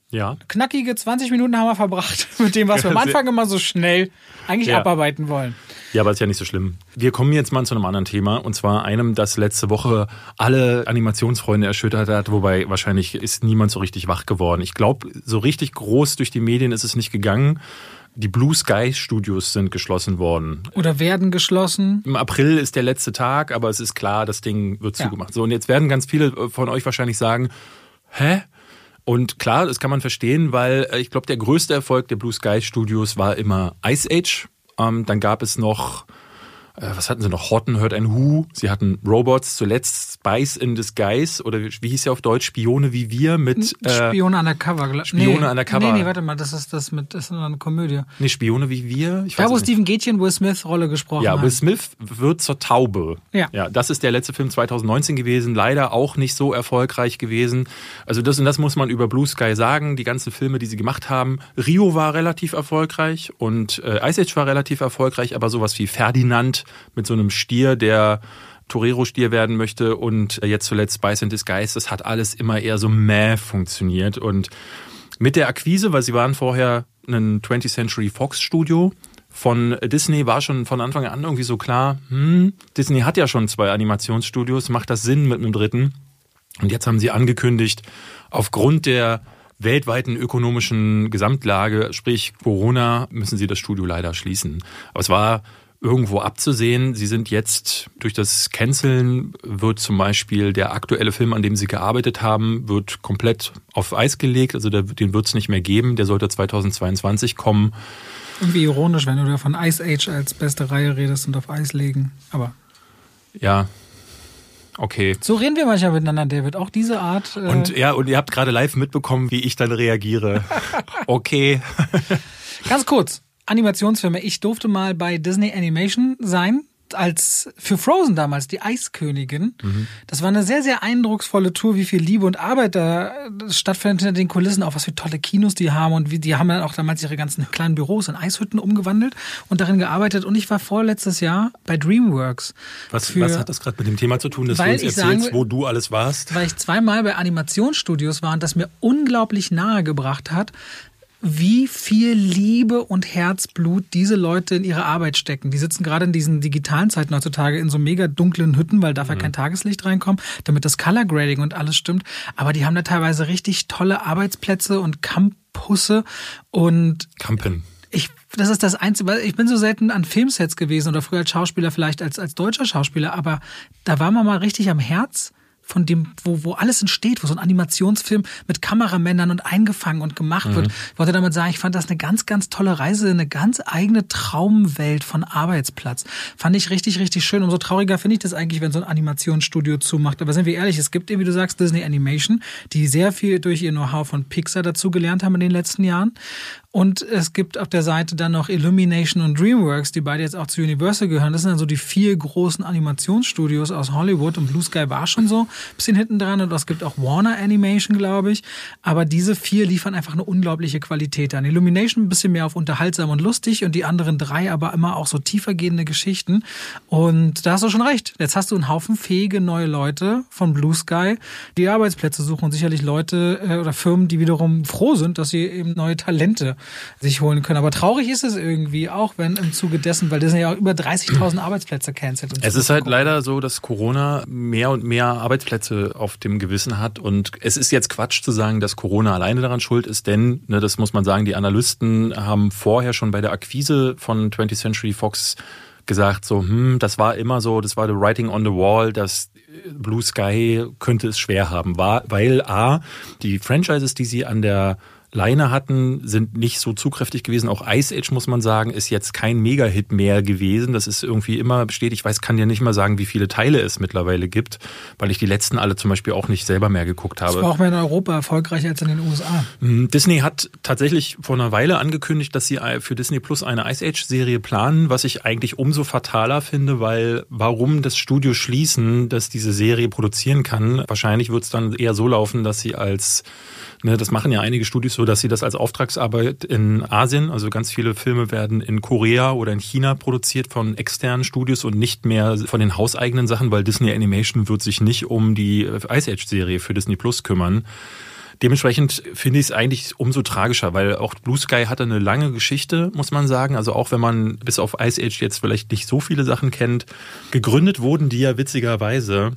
Ja. Knackige zwanzig Minuten haben wir verbracht mit dem, was wir am Anfang immer so schnell eigentlich ja. abarbeiten wollen. Ja, aber ist ja nicht so schlimm. Wir kommen jetzt mal zu einem anderen Thema, und zwar einem, das letzte Woche alle Animationsfreunde erschüttert hat, wobei wahrscheinlich ist niemand so richtig wach geworden. Ich glaube, so richtig groß durch die Medien ist es nicht gegangen. Die Blue Sky Studios sind geschlossen worden. Oder werden geschlossen. Im April ist der letzte Tag, aber es ist klar, das Ding wird zugemacht. Ja. So, und jetzt werden ganz viele von euch wahrscheinlich sagen, hä? Und klar, das kann man verstehen, weil ich glaube, der größte Erfolg der Blue Sky Studios war immer Ice Age. Ähm, dann gab es noch, äh, was hatten sie noch? Horton Heard and Who. Sie hatten Robots, zuletzt Spies in Disguise, oder wie hieß ja auf Deutsch, Spione wie wir mit... Äh, Spione Undercover. Spione nee, Undercover. Nee, nee, warte mal, das ist das mit, das ist eine Komödie. Nee, Spione wie wir? Ich da, weiß wo nicht. Stephen Gätchen Will Smith Rolle gesprochen ja, hat. Ja, Will Smith wird zur Taube. Ja. ja. Das ist der letzte Film zwanzig neunzehn gewesen, leider auch nicht so erfolgreich gewesen. Also das und das muss man über Blue Sky sagen, die ganzen Filme, die sie gemacht haben. Rio war relativ erfolgreich und äh, Ice Age war relativ erfolgreich, aber sowas wie Ferdinand mit so einem Stier, der Torero-Stier werden möchte, und jetzt zuletzt Spies in Disguise, das hat alles immer eher so mäh funktioniert. Und mit der Akquise, weil sie waren vorher ein twentieth Century Fox Studio von Disney, war schon von Anfang an irgendwie so klar, hm, Disney hat ja schon zwei Animationsstudios, macht das Sinn mit einem dritten? Und jetzt haben sie angekündigt, aufgrund der weltweiten ökonomischen Gesamtlage, sprich Corona, müssen sie das Studio leider schließen. Aber es war irgendwo abzusehen. Sie sind jetzt durch das Canceln, wird zum Beispiel der aktuelle Film, an dem sie gearbeitet haben, wird komplett auf Eis gelegt. Also den wird es nicht mehr geben. Der sollte zweitausendzweiundzwanzig kommen. Irgendwie ironisch, wenn du da von Ice Age als beste Reihe redest und auf Eis legen. Aber ja, okay. So reden wir manchmal miteinander, David. Auch diese Art. Äh und ja, und ihr habt gerade live mitbekommen, wie ich dann reagiere. Okay. Ganz kurz. Animationsfilme. Ich durfte mal bei Disney Animation sein, als für Frozen damals, die Eiskönigin. Mhm. Das war eine sehr, sehr eindrucksvolle Tour, wie viel Liebe und Arbeit da stattfindet hinter den Kulissen, auch was für tolle Kinos die haben, und wie die haben dann auch damals ihre ganzen kleinen Büros in Eishütten umgewandelt und darin gearbeitet. Und ich war vorletztes Jahr bei DreamWorks. Was, für, was hat das gerade mit dem Thema zu tun, dass du uns erzählst, sagen, wo du alles warst? Weil ich zweimal bei Animationsstudios war und das mir unglaublich nahe gebracht hat, wie viel Liebe und Herzblut diese Leute in ihre Arbeit stecken. Die sitzen gerade in diesen digitalen Zeiten heutzutage in so mega dunklen Hütten, weil darf ja mhm. kein Tageslicht reinkommen, damit das Color Grading und alles stimmt. Aber die haben da teilweise richtig tolle Arbeitsplätze und Campusse und Campen. Ich, das ist das Einzige, weil ich bin so selten an Filmsets gewesen oder früher als Schauspieler, vielleicht als, als deutscher Schauspieler, aber da war man mal richtig am Herz von dem, wo, wo alles entsteht, wo so ein Animationsfilm mit Kameramännern und eingefangen und gemacht mhm. wird. Ich wollte damit sagen, ich fand das eine ganz, ganz tolle Reise, eine ganz eigene Traumwelt von Arbeitsplatz. Fand ich richtig, richtig schön. Umso trauriger finde ich das eigentlich, wenn so ein Animationsstudio zumacht. Aber sind wir ehrlich, es gibt eben, wie du sagst, Disney Animation, die sehr viel durch ihr Know-how von Pixar dazugelernt haben in den letzten Jahren. Und es gibt auf der Seite dann noch Illumination und DreamWorks, die beide jetzt auch zu Universal gehören. Das sind dann so die vier großen Animationsstudios aus Hollywood, und Blue Sky war schon so ein bisschen hinten dran, und es gibt auch Warner Animation, glaube ich. Aber diese vier liefern einfach eine unglaubliche Qualität an. Illumination ein bisschen mehr auf unterhaltsam und lustig, und die anderen drei aber immer auch so tiefergehende Geschichten. Und da hast du schon recht. Jetzt hast du einen Haufen fähige neue Leute von Blue Sky, die Arbeitsplätze suchen, und sicherlich Leute äh, oder Firmen, die wiederum froh sind, dass sie eben neue Talente sich holen können. Aber traurig ist es irgendwie auch, wenn im Zuge dessen, weil das sind ja auch über dreißigtausend Arbeitsplätze cancelt. Es ist halt leider so, dass Corona mehr und mehr Arbeitsplätze auf dem Gewissen hat, und es ist jetzt Quatsch zu sagen, dass Corona alleine daran schuld ist, denn, ne, das muss man sagen, die Analysten haben vorher schon bei der Akquise von twentieth Century Fox gesagt, so, hm, das war immer so, das war the writing on the wall, dass Blue Sky könnte es schwer haben, war, weil A, die Franchises, die sie an der Leine hatten, sind nicht so zugkräftig gewesen. Auch Ice Age, muss man sagen, ist jetzt kein Mega-Hit mehr gewesen. Das ist irgendwie immer besteht. Ich weiß, kann dir nicht mal sagen, wie viele Teile es mittlerweile gibt, weil ich die letzten alle zum Beispiel auch nicht selber mehr geguckt habe. Das war auch mehr in Europa erfolgreicher als in den U S A. Disney hat tatsächlich vor einer Weile angekündigt, dass sie für Disney Plus eine Ice Age-Serie planen, was ich eigentlich umso fataler finde, weil warum das Studio schließen, das diese Serie produzieren kann? Wahrscheinlich wird es dann eher so laufen, dass sie als Ne, das machen ja einige Studios so, dass sie das als Auftragsarbeit in Asien, also ganz viele Filme werden in Korea oder in China produziert von externen Studios und nicht mehr von den hauseigenen Sachen, weil Disney Animation wird sich nicht um die Ice Age Serie für Disney Plus kümmern. Dementsprechend finde ich es eigentlich umso tragischer, weil auch Blue Sky hatte eine lange Geschichte, muss man sagen. Also auch wenn man bis auf Ice Age jetzt vielleicht nicht so viele Sachen kennt. Gegründet wurden die ja witzigerweise,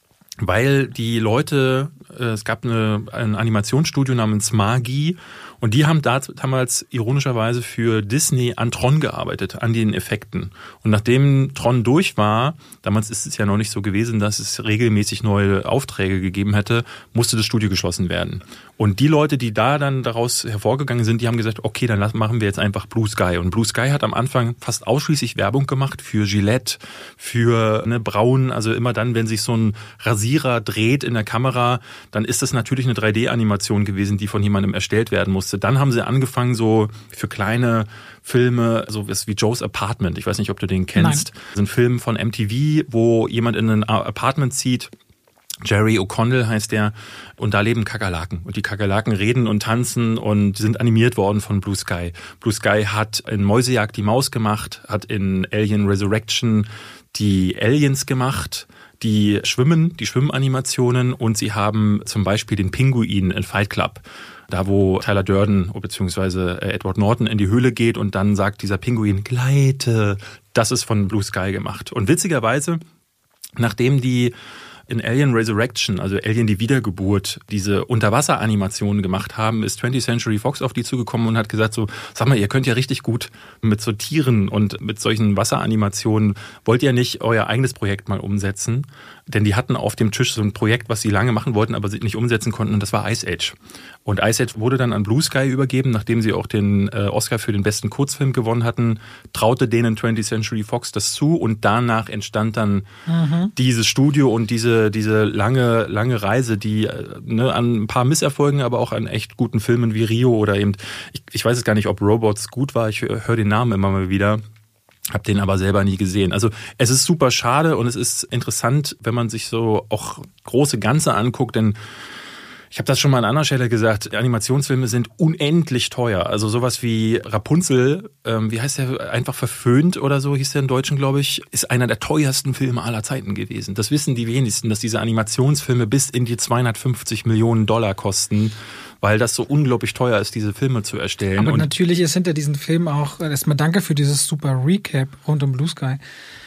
weil die Leute, es gab eine, ein Animationsstudio namens Magi und die haben damals ironischerweise für Disney an Tron gearbeitet, an den Effekten. Und nachdem Tron durch war, damals ist es ja noch nicht so gewesen, dass es regelmäßig neue Aufträge gegeben hätte, musste das Studio geschlossen werden. Und die Leute, die da dann daraus hervorgegangen sind, die haben gesagt, okay, dann machen wir jetzt einfach Blue Sky. Und Blue Sky hat am Anfang fast ausschließlich Werbung gemacht für Gillette, für eine Braun. Also immer dann, wenn sich so ein Rasierer dreht in der Kamera, dann ist das natürlich eine drei D-Animation gewesen, die von jemandem erstellt werden musste. Dann haben sie angefangen, so für kleine Filme, so wie Joe's Apartment, ich weiß nicht, ob du den kennst, Nein. Das ist ein Film von M T V, wo jemand in ein Apartment zieht, Jerry O'Connell heißt der, und da leben Kakerlaken. Und die Kakerlaken reden und tanzen und sind animiert worden von Blue Sky. Blue Sky hat in Mäusejagd die Maus gemacht, hat in Alien Resurrection die Aliens gemacht, die schwimmen, die Schwimmanimationen, und sie haben zum Beispiel den Pinguin in Fight Club. Da, wo Tyler Durden bzw. Edward Norton in die Höhle geht und dann sagt dieser Pinguin, gleite. Das ist von Blue Sky gemacht. Und witzigerweise, nachdem die in Alien Resurrection, also Alien die Wiedergeburt, diese Unterwasseranimationen gemacht haben, ist twentieth Century Fox auf die zugekommen und hat gesagt so, sag mal, ihr könnt ja richtig gut mit so Tieren und mit solchen Wasseranimationen, wollt ihr nicht euer eigenes Projekt mal umsetzen? Denn die hatten auf dem Tisch so ein Projekt, was sie lange machen wollten, aber sie nicht umsetzen konnten, und das war Ice Age. Und Ice Age wurde dann an Blue Sky übergeben, nachdem sie auch den äh, Oscar für den besten Kurzfilm gewonnen hatten, traute denen twentieth Century Fox das zu, und danach entstand dann mhm. dieses Studio und diese diese lange lange Reise, die ne, an ein paar Misserfolgen, aber auch an echt guten Filmen wie Rio oder eben, ich, ich weiß es gar nicht, ob Robots gut war, ich höre den Namen immer mal wieder. Hab den aber selber nie gesehen. Also es ist super schade, und es ist interessant, wenn man sich so auch große Ganze anguckt, denn ich habe das schon mal an anderer Stelle gesagt, Animationsfilme sind unendlich teuer. Also sowas wie Rapunzel, ähm, wie heißt der, einfach verföhnt oder so, hieß der im Deutschen, glaube ich, ist einer der teuersten Filme aller Zeiten gewesen. Das wissen die wenigsten, dass diese Animationsfilme bis in die zweihundertfünfzig Millionen Dollar kosten, weil das so unglaublich teuer ist, diese Filme zu erstellen. Aber und natürlich ist hinter diesen Filmen auch, erstmal danke für dieses super Recap rund um Blue Sky,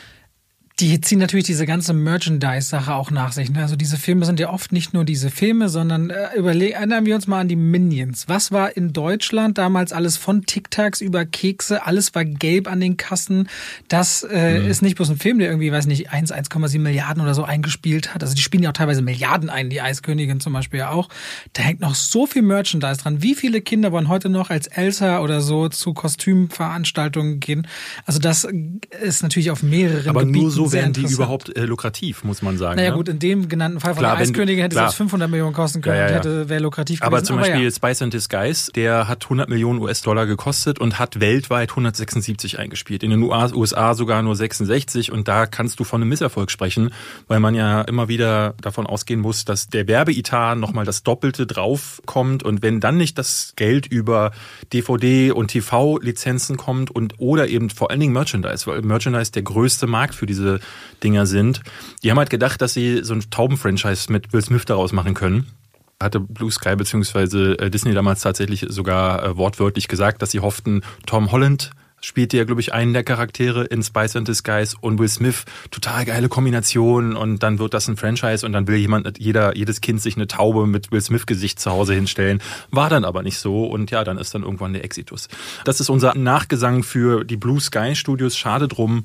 die ziehen natürlich diese ganze Merchandise-Sache auch nach sich. Also diese Filme sind ja oft nicht nur diese Filme, sondern äh, überlegen, erinnern wir uns mal an die Minions. Was war in Deutschland damals alles von Tic-Tacs über Kekse? Alles war gelb an den Kassen. Das äh, mhm. ist nicht bloß ein Film, der irgendwie, weiß nicht, eins, eins Komma sieben Milliarden oder so eingespielt hat. Also die spielen ja auch teilweise Milliarden ein, die Eiskönigin zum Beispiel ja auch. Da hängt noch so viel Merchandise dran. Wie viele Kinder wollen heute noch als Elsa oder so zu Kostümveranstaltungen gehen? Also das ist natürlich auf mehreren Aber Gebieten nur so werden die überhaupt äh, lukrativ, muss man sagen. Naja ne? gut, in dem genannten Fall von klar, der Eiskönigin hätte es jetzt fünfhundert Millionen kosten können, ja, ja, ja. und hätte, wäre lukrativ aber gewesen. Zum aber zum Beispiel ja. Spice and Disguise, der hat hundert Millionen U S-Dollar gekostet und hat weltweit hundertsechsundsiebzig eingespielt. In den U S A sogar nur sechsundsechzig, und da kannst du von einem Misserfolg sprechen, weil man ja immer wieder davon ausgehen muss, dass der Werbeetat nochmal das Doppelte draufkommt, und wenn dann nicht das Geld über D V D und T V-Lizenzen kommt und oder eben vor allen Dingen Merchandise, weil Merchandise der größte Markt für diese Dinger sind. Die haben halt gedacht, dass sie so ein Tauben-Franchise mit Will Smith daraus machen können. Hatte Blue Sky bzw. Disney damals tatsächlich sogar äh, wortwörtlich gesagt, dass sie hofften, Tom Holland spielte ja, glaube ich, einen der Charaktere in Spice and Disguise, und Will Smith, total geile Kombination, und dann wird das ein Franchise und dann will jemand, jeder, jedes Kind sich eine Taube mit Will Smith-Gesicht zu Hause hinstellen. War dann aber nicht so, und ja, dann ist dann irgendwann der Exitus. Das ist unser Nachgesang für die Blue Sky Studios, schade drum.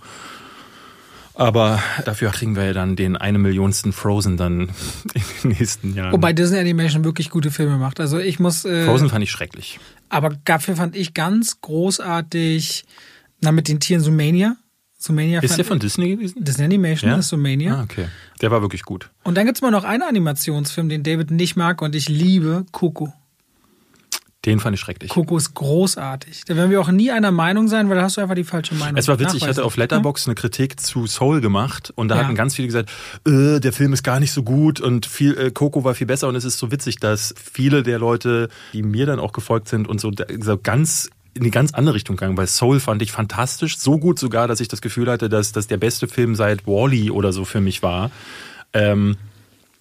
Aber dafür kriegen wir ja dann den eine Millionsten Frozen dann in den nächsten Jahren. Wobei Disney Animation wirklich gute Filme macht. Also ich muss... Äh, Frozen fand ich schrecklich. Aber dafür fand ich ganz großartig, na mit den Tieren Zoomania. Zoomania ist der von Disney gewesen? Disney Animation ja? ist Zoomania. Ah, okay. Der war wirklich gut. Und dann gibt's mal noch einen Animationsfilm, den David nicht mag und ich liebe, Coco. Den fand ich schrecklich. Coco ist großartig. Da werden wir auch nie einer Meinung sein, weil da hast du einfach die falsche Meinung. Es war witzig, ich hatte auf Letterboxd eine Kritik zu Soul gemacht, und da ja. hatten ganz viele gesagt, äh, der Film ist gar nicht so gut und viel, äh, Coco war viel besser, und es ist so witzig, dass viele der Leute, die mir dann auch gefolgt sind und so, so ganz in die ganz andere Richtung gegangen, weil Soul fand ich fantastisch, so gut sogar, dass ich das Gefühl hatte, dass das der beste Film seit Wall-E oder so für mich war. Ähm,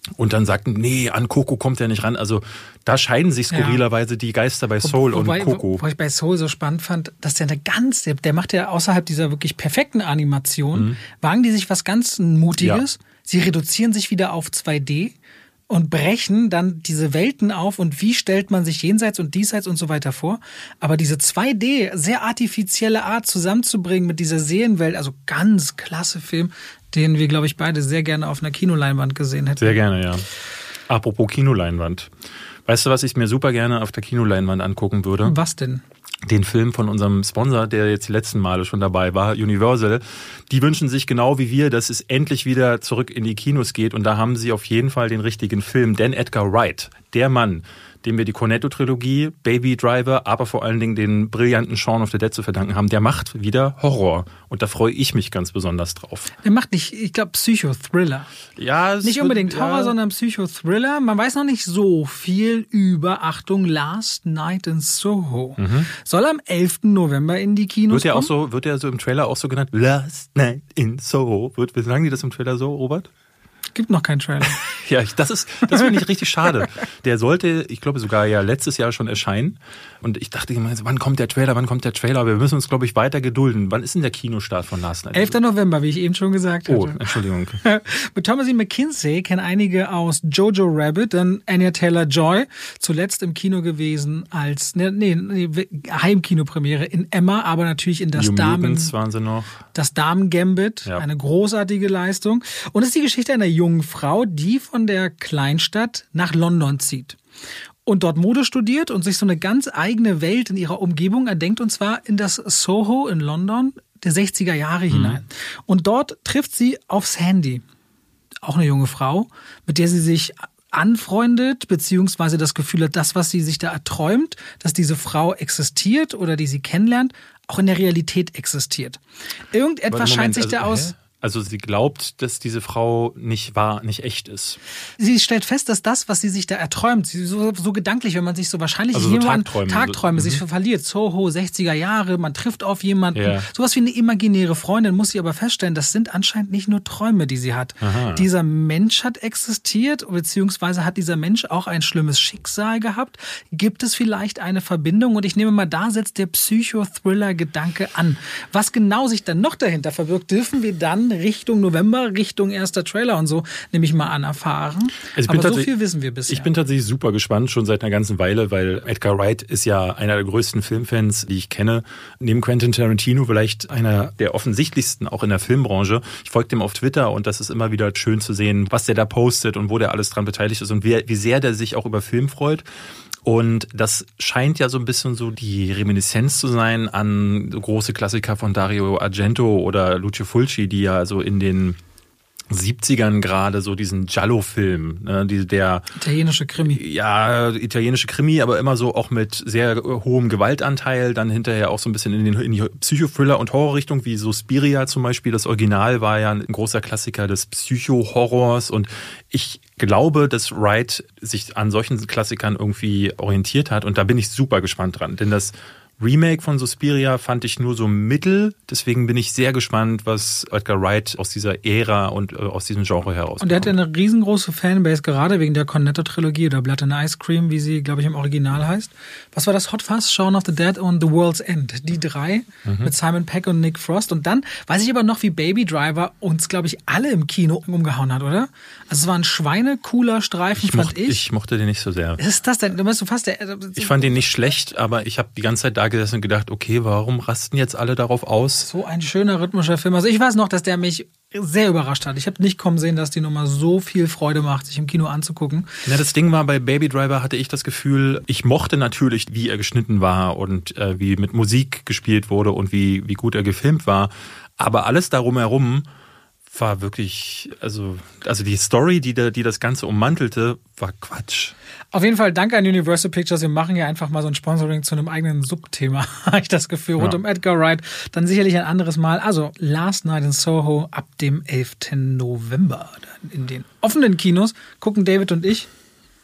Und dann sagten, nee, an Coco kommt er nicht ran. Also da scheiden sich skurrilerweise ja. die Geister bei Soul Wo, wobei, und Coco. Was ich bei Soul so spannend fand, dass der eine ganz, der, der macht ja außerhalb dieser wirklich perfekten Animation, mhm. wagen die sich was ganz Mutiges. Ja. Sie reduzieren sich wieder auf zwei D und brechen dann diese Welten auf und wie stellt man sich jenseits und diesseits und so weiter vor. Aber diese zwei D, sehr artifizielle Art zusammenzubringen mit dieser Seelenwelt, also ganz klasse Film, den wir, glaube ich, beide sehr gerne auf einer Kinoleinwand gesehen hätten. Sehr gerne, ja. Apropos Kinoleinwand. Weißt du, was ich mir super gerne auf der Kinoleinwand angucken würde? Was denn? Den Film von unserem Sponsor, der jetzt die letzten Male schon dabei war, Universal. Die wünschen sich genau wie wir, dass es endlich wieder zurück in die Kinos geht. Und da haben sie auf jeden Fall den richtigen Film. Denn Edgar Wright, der Mann, dem wir die Cornetto-Trilogie, Baby Driver, aber vor allen Dingen den brillanten Shaun of the Dead zu verdanken haben, der macht wieder Horror. Und da freue ich mich ganz besonders drauf. Der macht nicht, ich glaube, Psychothriller. Ja, nicht unbedingt wird, Horror, ja. sondern Psychothriller. Man weiß noch nicht so viel über, Achtung, Last Night in Soho. Mhm. Soll am elften November in die Kinos wird der kommen. Auch so, wird der so im Trailer auch so genannt? Last Night in Soho. Wird, sagen die das im Trailer so, Robert? Gibt noch keinen Trailer. Ja, das ist, das finde ich richtig schade. Der sollte, ich glaube sogar ja letztes Jahr schon erscheinen. Und ich dachte immer, wann kommt der Trailer, wann kommt der Trailer? Wir müssen uns, glaube ich, weiter gedulden. Wann ist denn der Kinostart von Last Night? elften November, wie ich eben schon gesagt hatte. Oh, Entschuldigung. Mit Thomasin McKinsey kennen einige aus Jojo Rabbit, dann Anya Taylor-Joy, zuletzt im Kino gewesen als, nee, nee, nee Heimkinopremiere in Emma, aber natürlich in das New Damen, Mutants waren sie noch. Das Damen-Gambit, ja. Eine großartige Leistung. Und es ist die Geschichte einer jungen Frau, die von der Kleinstadt nach London zieht. Und dort Mode studiert und sich so eine ganz eigene Welt in ihrer Umgebung erdenkt, und zwar in das Soho in London der sechziger Jahre hinein. Mhm. Und dort trifft sie auf Sandy, auch eine junge Frau, mit der sie sich anfreundet, beziehungsweise das Gefühl hat, das, was sie sich da erträumt, dass diese Frau existiert oder die sie kennenlernt, auch in der Realität existiert. Irgendetwas Moment, scheint sich also, da aus... Hä? Also sie glaubt, dass diese Frau nicht wahr, nicht echt ist. Sie stellt fest, dass das, was sie sich da erträumt, so, so gedanklich, wenn man sich so wahrscheinlich also so Tagträume, Tagträume so, sich mhm. verliert. Soho, sechziger Jahre, man trifft auf jemanden. Ja. Sowas wie eine imaginäre Freundin, muss sie aber feststellen, das sind anscheinend nicht nur Träume, die sie hat. Aha. Dieser Mensch hat existiert, beziehungsweise hat dieser Mensch auch ein schlimmes Schicksal gehabt. Gibt es vielleicht eine Verbindung? Und ich nehme mal, da setzt der Psychothriller-Gedanke an. Was genau sich dann noch dahinter verbirgt, dürfen wir dann Richtung November, Richtung erster Trailer und so, nehme ich mal an, erfahren. Also aber so viel wissen wir bisher. Ich bin tatsächlich super gespannt, schon seit einer ganzen Weile, weil Edgar Wright ist ja einer der größten Filmfans, die ich kenne. Neben Quentin Tarantino vielleicht einer der offensichtlichsten auch in der Filmbranche. Ich folge dem auf Twitter und das ist immer wieder schön zu sehen, was der da postet und wo der alles dran beteiligt ist und wie, wie sehr der sich auch über Film freut. Und das scheint ja so ein bisschen so die Reminiszenz zu sein an große Klassiker von Dario Argento oder Lucio Fulci, die ja so in den siebzigern gerade so diesen Giallo-Film, ne, die, der italienische Krimi. Ja, italienische Krimi, aber immer so auch mit sehr hohem Gewaltanteil, dann hinterher auch so ein bisschen in, den, in die Psychothriller- und Horrorrichtung, wie Suspiria zum Beispiel. Das Original war ja ein großer Klassiker des Psycho-Horrors und ich glaube, dass Wright sich an solchen Klassikern irgendwie orientiert hat und da bin ich super gespannt dran, denn das Remake von Suspiria fand ich nur so mittel, deswegen bin ich sehr gespannt, was Edgar Wright aus dieser Ära und äh, aus diesem Genre herauskommt. Und der hat ja eine riesengroße Fanbase, gerade wegen der Cornetto-Trilogie oder Blood and Ice Cream, wie sie, glaube ich, im Original heißt. Was war das? Hot Fuzz, Shaun of the Dead und The World's End. Die drei mhm. mit Simon Pegg und Nick Frost. Und dann weiß ich aber noch, wie Baby Driver uns, glaube ich, alle im Kino umgehauen hat, oder? Also es war ein schweinecooler Streifen, ich fand mocht, ich. Ich mochte den nicht so sehr. Was ist das denn? Du meinst du fast der, so ich fand den nicht schlecht, aber ich habe die ganze Zeit da gesessen und gedacht, okay, warum rasten jetzt alle darauf aus? So ein schöner rhythmischer Film. Also ich weiß noch, dass der mich sehr überrascht hat. Ich habe nicht kommen sehen, dass die Nummer so viel Freude macht, sich im Kino anzugucken. Ja, das Ding war, bei Baby Driver hatte ich das Gefühl, ich mochte natürlich, wie er geschnitten war und äh, wie mit Musik gespielt wurde und wie, wie gut er gefilmt war. Aber alles darum herum war wirklich, also, also die Story, die, da, die das Ganze ummantelte, war Quatsch. Auf jeden Fall danke an Universal Pictures. Wir machen ja einfach mal so ein Sponsoring zu einem eigenen Subthema, habe ich das Gefühl, rund ja. um Edgar Wright. Dann sicherlich ein anderes Mal. Also Last Night in Soho ab dem elften November in den offenen Kinos gucken David und ich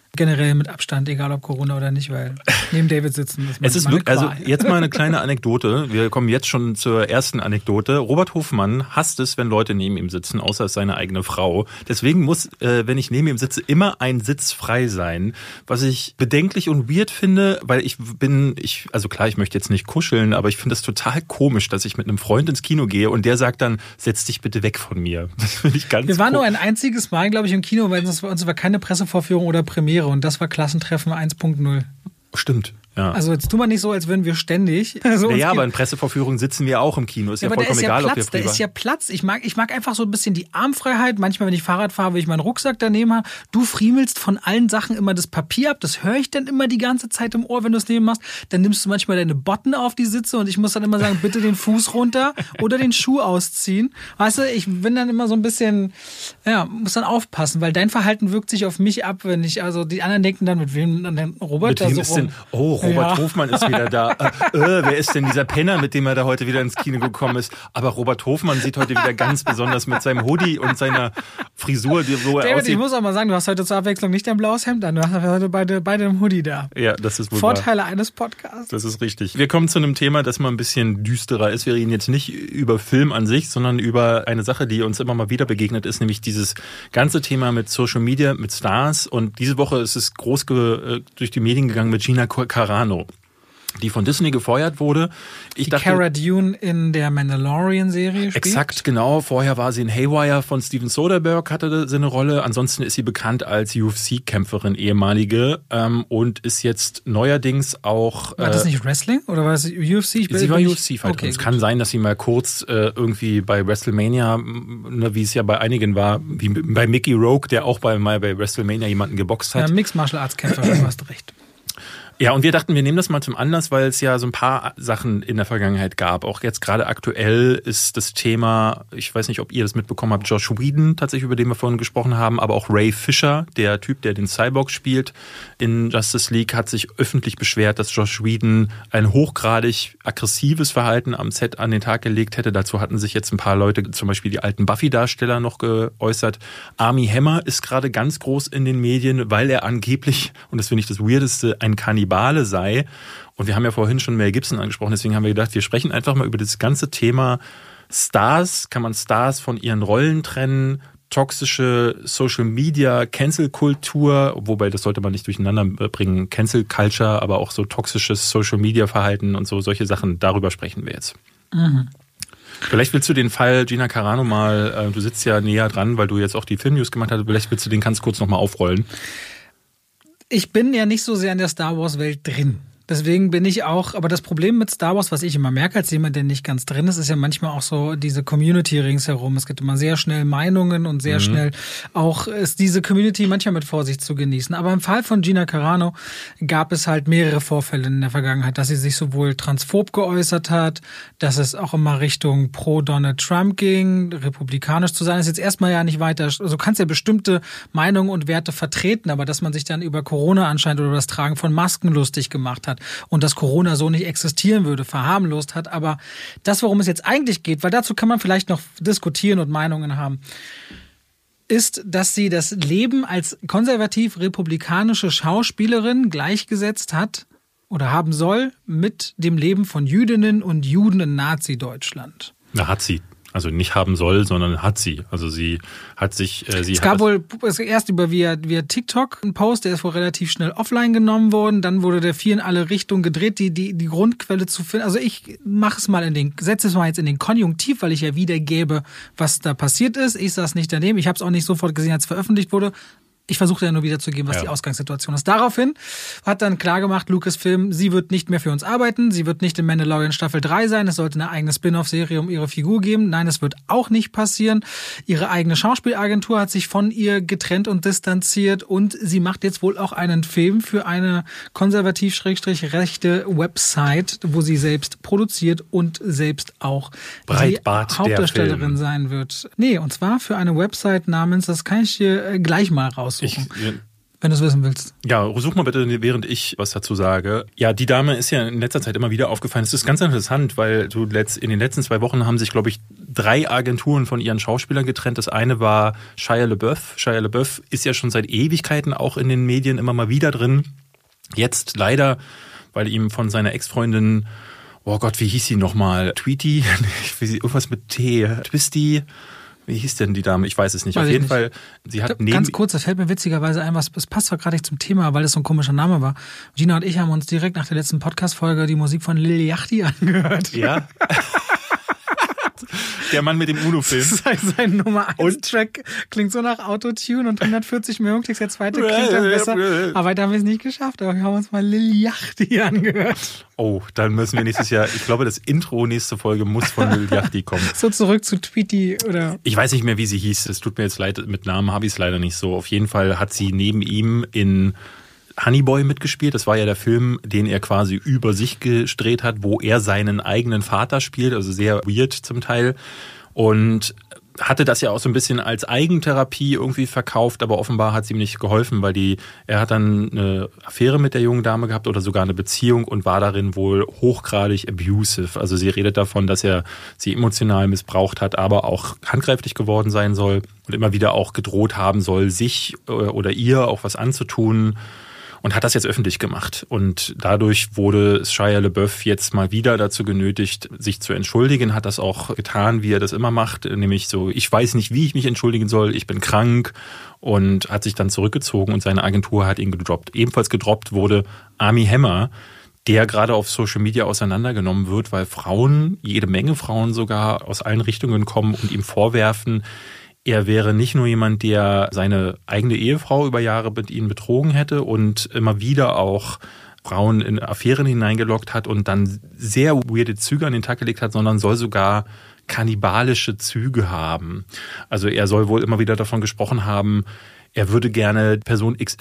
Generell mit Abstand, egal ob Corona oder nicht, weil neben David sitzen ist es ist wirklich, also jetzt mal eine kleine Anekdote. Wir kommen jetzt schon zur ersten Anekdote. Robert Hofmann hasst es, wenn Leute neben ihm sitzen, außer es seine eigene Frau. Deswegen muss, äh, wenn ich neben ihm sitze, immer ein Sitz frei sein. Was ich bedenklich und weird finde, weil ich bin, ich, also klar, ich möchte jetzt nicht kuscheln, aber ich finde es total komisch, dass ich mit einem Freund ins Kino gehe und der sagt dann, setz dich bitte weg von mir. Das finde ich ganz Wir waren komisch. nur ein einziges Mal, glaube ich, im Kino, weil uns, uns war keine Pressevorführung oder Premiere und das war Klassentreffen eins Punkt null. Stimmt. Ja. Also jetzt tun wir nicht so, als würden wir ständig. Also naja, aber in Pressevorführungen sitzen wir auch im Kino. Ist ja, ja vollkommen ist egal, ja Platz, ob wir privat... Da ist ja Platz. Ich mag, ich mag einfach so ein bisschen die Armfreiheit. Manchmal, wenn ich Fahrrad fahre, will ich meinen Rucksack daneben haben. Du friemelst von allen Sachen immer das Papier ab. Das höre ich dann immer die ganze Zeit im Ohr, wenn du es neben machst. Dann nimmst du manchmal deine Botten auf die Sitze und ich muss dann immer sagen, bitte den Fuß runter oder den Schuh ausziehen. Weißt du, ich bin dann immer so ein bisschen, ja, muss dann aufpassen, weil dein Verhalten wirkt sich auf mich ab, wenn ich, also die anderen denken dann, mit wem dann Robert mit da wem so ist rum. denn, oh, Robert Ja. Hofmann ist wieder da. Äh, äh, wer ist denn dieser Penner, mit dem er da heute wieder ins Kino gekommen ist? Aber Robert Hofmann sieht heute wieder ganz besonders mit seinem Hoodie und seiner Frisur, die, wo er David, aussieht. ich muss auch mal sagen, du hast heute zur Abwechslung nicht dein blaues Hemd an, du hast heute beide, beide im Hoodie da. Ja, das ist wohl wahr. Vorteile eines Podcasts. Das ist richtig. Wir kommen zu einem Thema, das mal ein bisschen düsterer ist. Wir reden jetzt nicht über Film an sich, sondern über eine Sache, die uns immer mal wieder begegnet ist, nämlich dieses ganze Thema mit Social Media, mit Stars. Und diese Woche ist es groß ge- durch die Medien gegangen mit Gina Carano, die von Disney gefeuert wurde. Ich die dachte, Cara Dune in der Mandalorian-Serie spielt. Exakt, genau. Vorher war sie in Haywire von Steven Soderbergh, hatte sie eine Rolle. Ansonsten ist sie bekannt als U F C-Kämpferin, ehemalige, ähm, und ist jetzt neuerdings auch... War das äh, nicht Wrestling oder war das U F C? Ich Sie war bin U nicht- F C-Fighterin. Okay, es gut. kann sein, dass sie mal kurz äh, irgendwie bei WrestleMania, ne, wie es ja bei einigen war, wie bei Mickey Rourke, der auch bei, mal bei WrestleMania jemanden geboxt hat. Ja, Mixed Martial Arts Kämpfer, du hast recht. Ja, und wir dachten, wir nehmen das mal zum Anlass, weil es ja so ein paar Sachen in der Vergangenheit gab. Auch jetzt gerade aktuell ist das Thema, ich weiß nicht, ob ihr das mitbekommen habt, Josh Whedon tatsächlich, über den wir vorhin gesprochen haben, aber auch Ray Fisher, der Typ, der den Cyborg spielt in Justice League, hat sich öffentlich beschwert, dass Josh Whedon ein hochgradig aggressives Verhalten am Set an den Tag gelegt hätte. Dazu hatten sich jetzt ein paar Leute, zum Beispiel die alten Buffy-Darsteller, noch geäußert. Armie Hammer ist gerade ganz groß in den Medien, weil er angeblich, und das finde ich das Weirdeste, ein Kannibale sei. Und wir haben ja vorhin schon Mel Gibson angesprochen, deswegen haben wir gedacht, wir sprechen einfach mal über das ganze Thema Stars. Kann man Stars von ihren Rollen trennen? Toxische Social Media, Cancel-Kultur, wobei das sollte man nicht durcheinander bringen, Cancel-Culture, aber auch so toxisches Social Media Verhalten und so, solche Sachen, darüber sprechen wir jetzt. Mhm. Vielleicht willst du den Fall Gina Carano mal, äh, du sitzt ja näher dran, weil du jetzt auch die Filmnews gemacht hast, vielleicht willst du den ganz kurz nochmal aufrollen. Ich bin ja nicht so sehr in der Star Wars-Welt drin. Deswegen bin ich auch, aber das Problem mit Star Wars, was ich immer merke als jemand, der nicht ganz drin ist, ist ja manchmal auch so diese Community ringsherum. Es gibt immer sehr schnell Meinungen und sehr mhm. schnell auch ist diese Community manchmal mit Vorsicht zu genießen. Aber im Fall von Gina Carano gab es halt mehrere Vorfälle in der Vergangenheit, dass sie sich sowohl transphob geäußert hat, dass es auch immer Richtung pro Donald Trump ging, republikanisch zu sein, ist jetzt erstmal ja nicht weiter. Also du kannst ja bestimmte Meinungen und Werte vertreten, aber dass man sich dann über Corona anscheinend oder das Tragen von Masken lustig gemacht hat und dass Corona so nicht existieren würde, verharmlost hat. Aber das, worum es jetzt eigentlich geht, weil dazu kann man vielleicht noch diskutieren und Meinungen haben, ist, dass sie das Leben als konservativ-republikanische Schauspielerin gleichgesetzt hat oder haben soll mit dem Leben von Jüdinnen und Juden in Nazi-Deutschland. Na, hat sie. Also nicht haben soll, sondern hat sie. Also sie hat sich... Äh, sie es hat gab wohl erst über via, via TikTok einen Post, der ist wohl relativ schnell offline genommen worden. Dann wurde der viel in alle Richtungen gedreht, die, die, die Grundquelle zu finden. Also ich mache es mal in den, setze es mal jetzt in den Konjunktiv, weil ich ja wiedergebe, was da passiert ist. Ich saß nicht daneben. Ich habe es auch nicht sofort gesehen, als es veröffentlicht wurde. Ich versuchte ja nur wiederzugeben, was ja. die Ausgangssituation ist. Daraufhin hat dann klargemacht Lucasfilm, sie wird nicht mehr für uns arbeiten, sie wird nicht in Mandalorian Staffel drei sein, es sollte eine eigene Spin-off-Serie um ihre Figur geben. Nein, es wird auch nicht passieren. Ihre eigene Schauspielagentur hat sich von ihr getrennt und distanziert und sie macht jetzt wohl auch einen Film für eine konservativ-rechte Website, wo sie selbst produziert und selbst auch Breitbart die Hauptdarstellerin sein wird. Nee, und zwar für eine Website namens, das kann ich dir gleich mal raus. Ich, wenn du es wissen willst. Ja, such mal bitte, während ich was dazu sage. Ja, die Dame ist ja in letzter Zeit immer wieder aufgefallen. Es ist ganz interessant, weil du in den letzten zwei Wochen haben sich, glaube ich, drei Agenturen von ihren Schauspielern getrennt. Das eine war Shia LaBeouf. Shia LaBeouf ist ja schon seit Ewigkeiten auch in den Medien immer mal wieder drin. Jetzt leider, weil ihm von seiner Ex-Freundin, oh Gott, wie hieß sie nochmal? Tweety? Irgendwas mit T. Twisty? Wie hieß denn die Dame? Ich weiß es nicht. Weiß Auf jeden nicht. Fall, sie hat neben... Ganz kurz, das fällt mir witzigerweise ein, was, das passt doch gerade nicht zum Thema, weil das so ein komischer Name war. Gina und ich haben uns direkt nach der letzten Podcast-Folge die Musik von Lil Yachty angehört. Ja. Der Mann mit dem Uno-Film. Sein, sein Nummer eins Track klingt so nach Autotune und hundertvierzig Millionen Klicks. Der zweite klingt dann besser. Aber weiter haben wir es nicht geschafft. Aber wir haben uns mal Lil Yachty angehört. Oh, dann müssen wir nächstes Jahr, ich glaube, das Intro nächste Folge muss von Lil Yachty kommen. So zurück zu Tweety oder... Ich weiß nicht mehr, wie sie hieß. Es tut mir jetzt leid, mit Namen habe ich es leider nicht so. Auf jeden Fall hat sie neben ihm in Honey Boy mitgespielt. Das war ja der Film, den er quasi über sich gedreht hat, wo er seinen eigenen Vater spielt, also sehr weird zum Teil. Und hatte das ja auch so ein bisschen als Eigentherapie irgendwie verkauft, aber offenbar hat es ihm nicht geholfen, weil die, er hat dann eine Affäre mit der jungen Dame gehabt oder sogar eine Beziehung und war darin wohl hochgradig abusive. Also sie redet davon, dass er sie emotional missbraucht hat, aber auch handgreiflich geworden sein soll und immer wieder auch gedroht haben soll, sich oder ihr auch was anzutun. Und hat das jetzt öffentlich gemacht. Und dadurch wurde Shia LaBeouf jetzt mal wieder dazu genötigt, sich zu entschuldigen. Hat das auch getan, wie er das immer macht. Nämlich so, ich weiß nicht, wie ich mich entschuldigen soll. Ich bin krank. Und hat sich dann zurückgezogen und seine Agentur hat ihn gedroppt. Ebenfalls gedroppt wurde Armie Hammer, der gerade auf Social Media auseinandergenommen wird, weil Frauen, jede Menge Frauen sogar aus allen Richtungen kommen und ihm vorwerfen, er wäre nicht nur jemand, der seine eigene Ehefrau über Jahre mit ihnen betrogen hätte und immer wieder auch Frauen in Affären hineingelockt hat und dann sehr weirde Züge an den Tag gelegt hat, sondern soll sogar kannibalische Züge haben. Also er soll wohl immer wieder davon gesprochen haben, er würde gerne Person X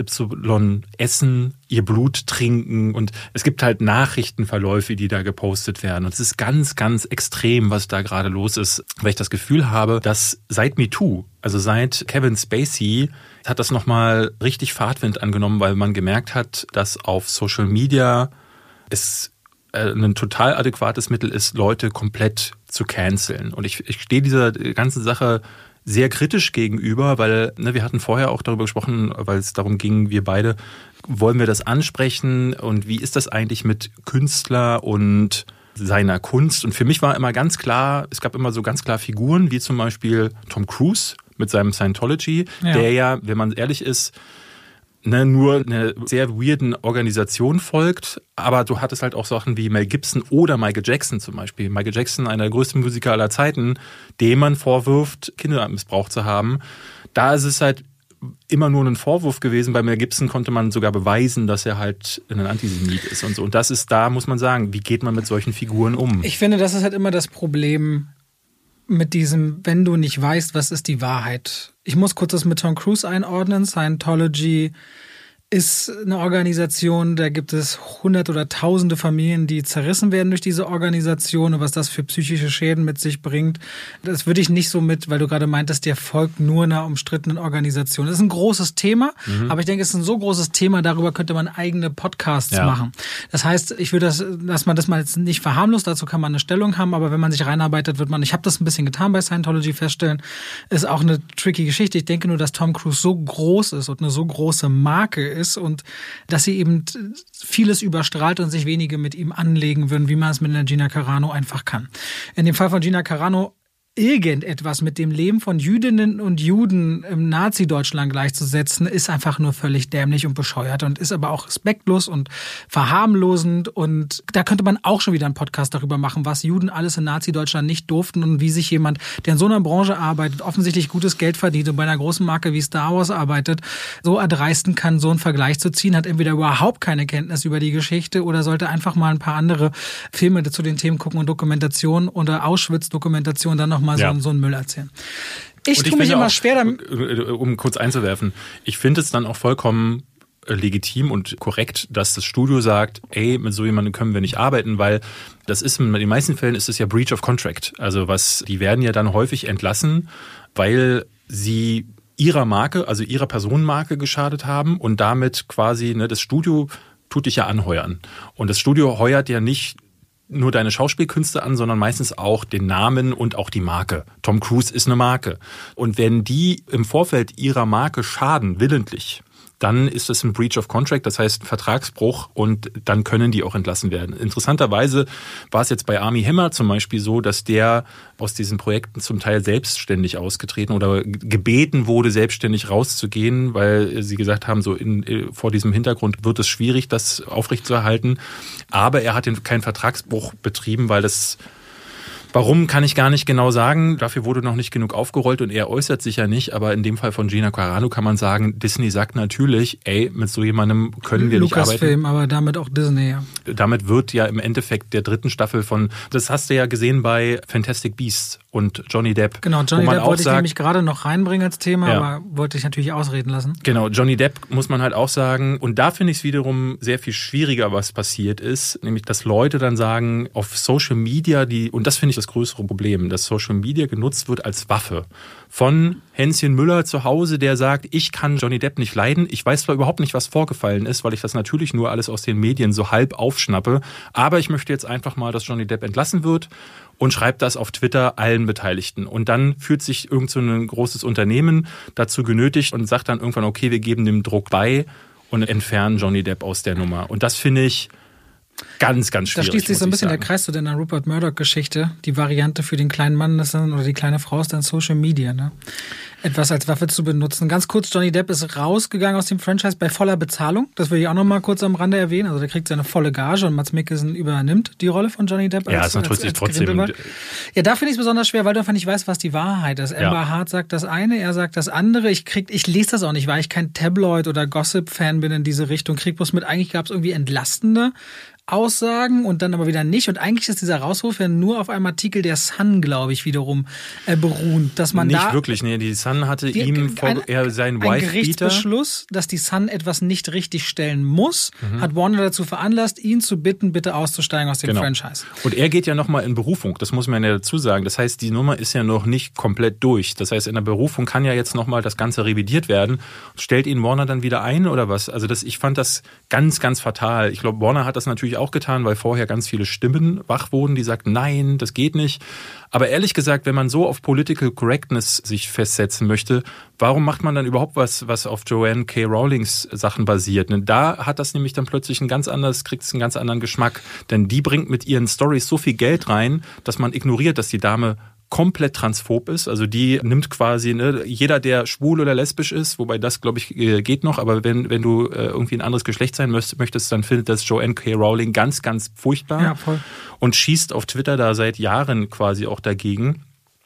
Y essen, ihr Blut trinken und es gibt halt Nachrichtenverläufe, die da gepostet werden. Und es ist ganz, ganz extrem, was da gerade los ist, weil ich das Gefühl habe, dass seit MeToo, also seit Kevin Spacey, hat das nochmal richtig Fahrtwind angenommen, weil man gemerkt hat, dass auf Social Media es ein total adäquates Mittel ist, Leute komplett zu canceln. Und ich, ich stehe dieser ganzen Sache sehr kritisch gegenüber, weil ne, wir hatten vorher auch darüber gesprochen, weil es darum ging, wir beide, wollen wir das ansprechen und wie ist das eigentlich mit Künstler und seiner Kunst? Und für mich war immer ganz klar, es gab immer so ganz klar Figuren, wie zum Beispiel Tom Cruise mit seinem Scientology, ja. der ja, wenn man ehrlich ist, ne, nur eine sehr weirden Organisation folgt, aber du hattest halt auch Sachen wie Mel Gibson oder Michael Jackson zum Beispiel. Michael Jackson, einer der größten Musiker aller Zeiten, dem man vorwirft, Kinder missbraucht zu haben. Da ist es halt immer nur ein Vorwurf gewesen. Bei Mel Gibson konnte man sogar beweisen, dass er halt ein Antisemit ist und so. Und das ist da, muss man sagen, wie geht man mit solchen Figuren um? Ich finde, das ist halt immer das Problem mit diesem, wenn du nicht weißt, was ist die Wahrheit. Ich muss kurz das mit Tom Cruise einordnen. Scientology ist eine Organisation, da gibt es hundert oder tausende Familien, die zerrissen werden durch diese Organisation und was das für psychische Schäden mit sich bringt. Das würde ich nicht so mit, weil du gerade meintest, der folgt nur einer umstrittenen Organisation. Das ist ein großes Thema, mhm. aber ich denke, es ist ein so großes Thema, darüber könnte man eigene Podcasts ja. machen. Das heißt, ich würde das, dass man das mal jetzt nicht verharmlost, dazu kann man eine Stellung haben, aber wenn man sich reinarbeitet, wird man, ich habe das ein bisschen getan bei Scientology, feststellen, ist auch eine tricky Geschichte. Ich denke nur, dass Tom Cruise so groß ist und eine so große Marke ist, ist und dass sie eben vieles überstrahlt und sich wenige mit ihm anlegen würden, wie man es mit einer Gina Carano einfach kann. In dem Fall von Gina Carano irgendetwas mit dem Leben von Jüdinnen und Juden im Nazi-Deutschland gleichzusetzen, ist einfach nur völlig dämlich und bescheuert und ist aber auch respektlos und verharmlosend. Und da könnte man auch schon wieder einen Podcast darüber machen, was Juden alles in Nazi-Deutschland nicht durften und wie sich jemand, der in so einer Branche arbeitet, offensichtlich gutes Geld verdient und bei einer großen Marke wie Star Wars arbeitet, so erdreisten kann, so einen Vergleich zu ziehen, hat entweder überhaupt keine Kenntnis über die Geschichte oder sollte einfach mal ein paar andere Filme zu den Themen gucken und Dokumentation oder Auschwitz-Dokumentation dann noch mal so, ja. so einen Müll erzählen. Ich tue mich immer auch schwer damit. Um kurz einzuwerfen, ich finde es dann auch vollkommen legitim und korrekt, dass das Studio sagt, ey, mit so jemandem können wir nicht arbeiten, weil das ist, in den meisten Fällen ist es ja Breach of Contract. Also was, die werden ja dann häufig entlassen, weil sie ihrer Marke, also ihrer Personenmarke geschadet haben und damit quasi, ne, das Studio tut dich ja anheuern. Und das Studio heuert ja nicht nur deine Schauspielkünste an, sondern meistens auch den Namen und auch die Marke. Tom Cruise ist eine Marke. Und wenn die im Vorfeld ihrer Marke schaden, willentlich, dann ist es ein Breach of Contract, das heißt ein Vertragsbruch, und dann können die auch entlassen werden. Interessanterweise war es jetzt bei Armie Hammer zum Beispiel so, dass der aus diesen Projekten zum Teil selbstständig ausgetreten oder gebeten wurde, selbstständig rauszugehen, weil sie gesagt haben, so in, vor diesem Hintergrund wird es schwierig, das aufrechtzuerhalten. Aber er hat keinen Vertragsbruch betrieben, weil das... Warum, kann ich gar nicht genau sagen. Dafür wurde noch nicht genug aufgerollt und er äußert sich ja nicht. Aber in dem Fall von Gina Carano kann man sagen, Disney sagt natürlich, ey, mit so jemandem können wir nicht arbeiten. Lucasfilm, aber damit auch Disney, ja. Damit wird ja im Endeffekt der dritten Staffel von, das hast du ja gesehen bei Fantastic Beasts und Johnny Depp. Genau, Johnny Depp wollte ich nämlich gerade noch reinbringen als Thema, ja. aber wollte ich natürlich ausreden lassen. Genau, Johnny Depp muss man halt auch sagen. Und da finde ich es wiederum sehr viel schwieriger, was passiert ist. Nämlich, dass Leute dann sagen, auf Social Media, die, und das finde ich das größere Problem, dass Social Media genutzt wird als Waffe. Von Hänschen Müller zu Hause, der sagt, ich kann Johnny Depp nicht leiden. Ich weiß zwar überhaupt nicht, was vorgefallen ist, weil ich das natürlich nur alles aus den Medien so halb aufschnappe. Aber ich möchte jetzt einfach mal, dass Johnny Depp entlassen wird und schreibt das auf Twitter allen Beteiligten. Und dann fühlt sich irgend so ein großes Unternehmen dazu genötigt und sagt dann irgendwann, okay, wir geben dem Druck bei und entfernen Johnny Depp aus der Nummer. Und das finde ich ganz, ganz schwierig. Da schließt sich so ein bisschen der Kreis zu deiner Rupert Murdoch-Geschichte. Die Variante für den kleinen Mann ist dann, oder die kleine Frau ist dann Social Media, ne? Etwas als Waffe zu benutzen. Ganz kurz, Johnny Depp ist rausgegangen aus dem Franchise bei voller Bezahlung. Das will ich auch noch mal kurz am Rande erwähnen. Also der kriegt seine volle Gage und Mads Mikkelsen übernimmt die Rolle von Johnny Depp. Als, ja, ist natürlich als, als trotzdem. Ja, da finde ich es besonders schwer, weil du einfach nicht weißt, was die Wahrheit ist. Amber ja. Hart sagt das eine, er sagt das andere. Ich krieg, ich lese das auch nicht, weil ich kein Tabloid- oder Gossip-Fan bin in diese Richtung. Krieg bloß mit, eigentlich gab es irgendwie entlastende Aussagen und dann aber wieder nicht. Und eigentlich ist dieser Rauswurf ja nur auf einem Artikel der Sun, glaube ich, wiederum äh, beruhend. Dass man nicht da wirklich, nee. Die Sun hatte die, ihm vor, ein, er seinen Wife-Beater. Ein Gerichtsbeschluss, dass die Sun etwas nicht richtig stellen muss, mhm. hat Warner dazu veranlasst, ihn zu bitten, bitte auszusteigen aus dem genau. Franchise. Und er geht ja nochmal in Berufung, das muss man ja dazu sagen. Das heißt, die Nummer ist ja noch nicht komplett durch. Das heißt, in der Berufung kann ja jetzt nochmal das Ganze revidiert werden. Stellt ihn Warner dann wieder ein oder was? Also das, ich fand das ganz, ganz fatal. Ich glaube, Warner hat das natürlich auch getan, weil vorher ganz viele Stimmen wach wurden, die sagten, nein, das geht nicht. Aber ehrlich gesagt, wenn man so auf Political Correctness sich festsetzen möchte, warum macht man dann überhaupt was, was auf Joanne K. Rowlings Sachen basiert? Da hat das nämlich dann plötzlich ein ganz anderes, kriegt es einen ganz anderen Geschmack. Denn die bringt mit ihren Storys so viel Geld rein, dass man ignoriert, dass die Dame komplett transphob ist, also die nimmt quasi, ne, jeder, der schwul oder lesbisch ist, wobei das, glaube ich, geht noch, aber wenn wenn du äh, irgendwie ein anderes Geschlecht sein möchtest, dann findet das Joanne K. Rowling ganz, ganz furchtbar ja, voll. Und schießt auf Twitter da seit Jahren quasi auch dagegen.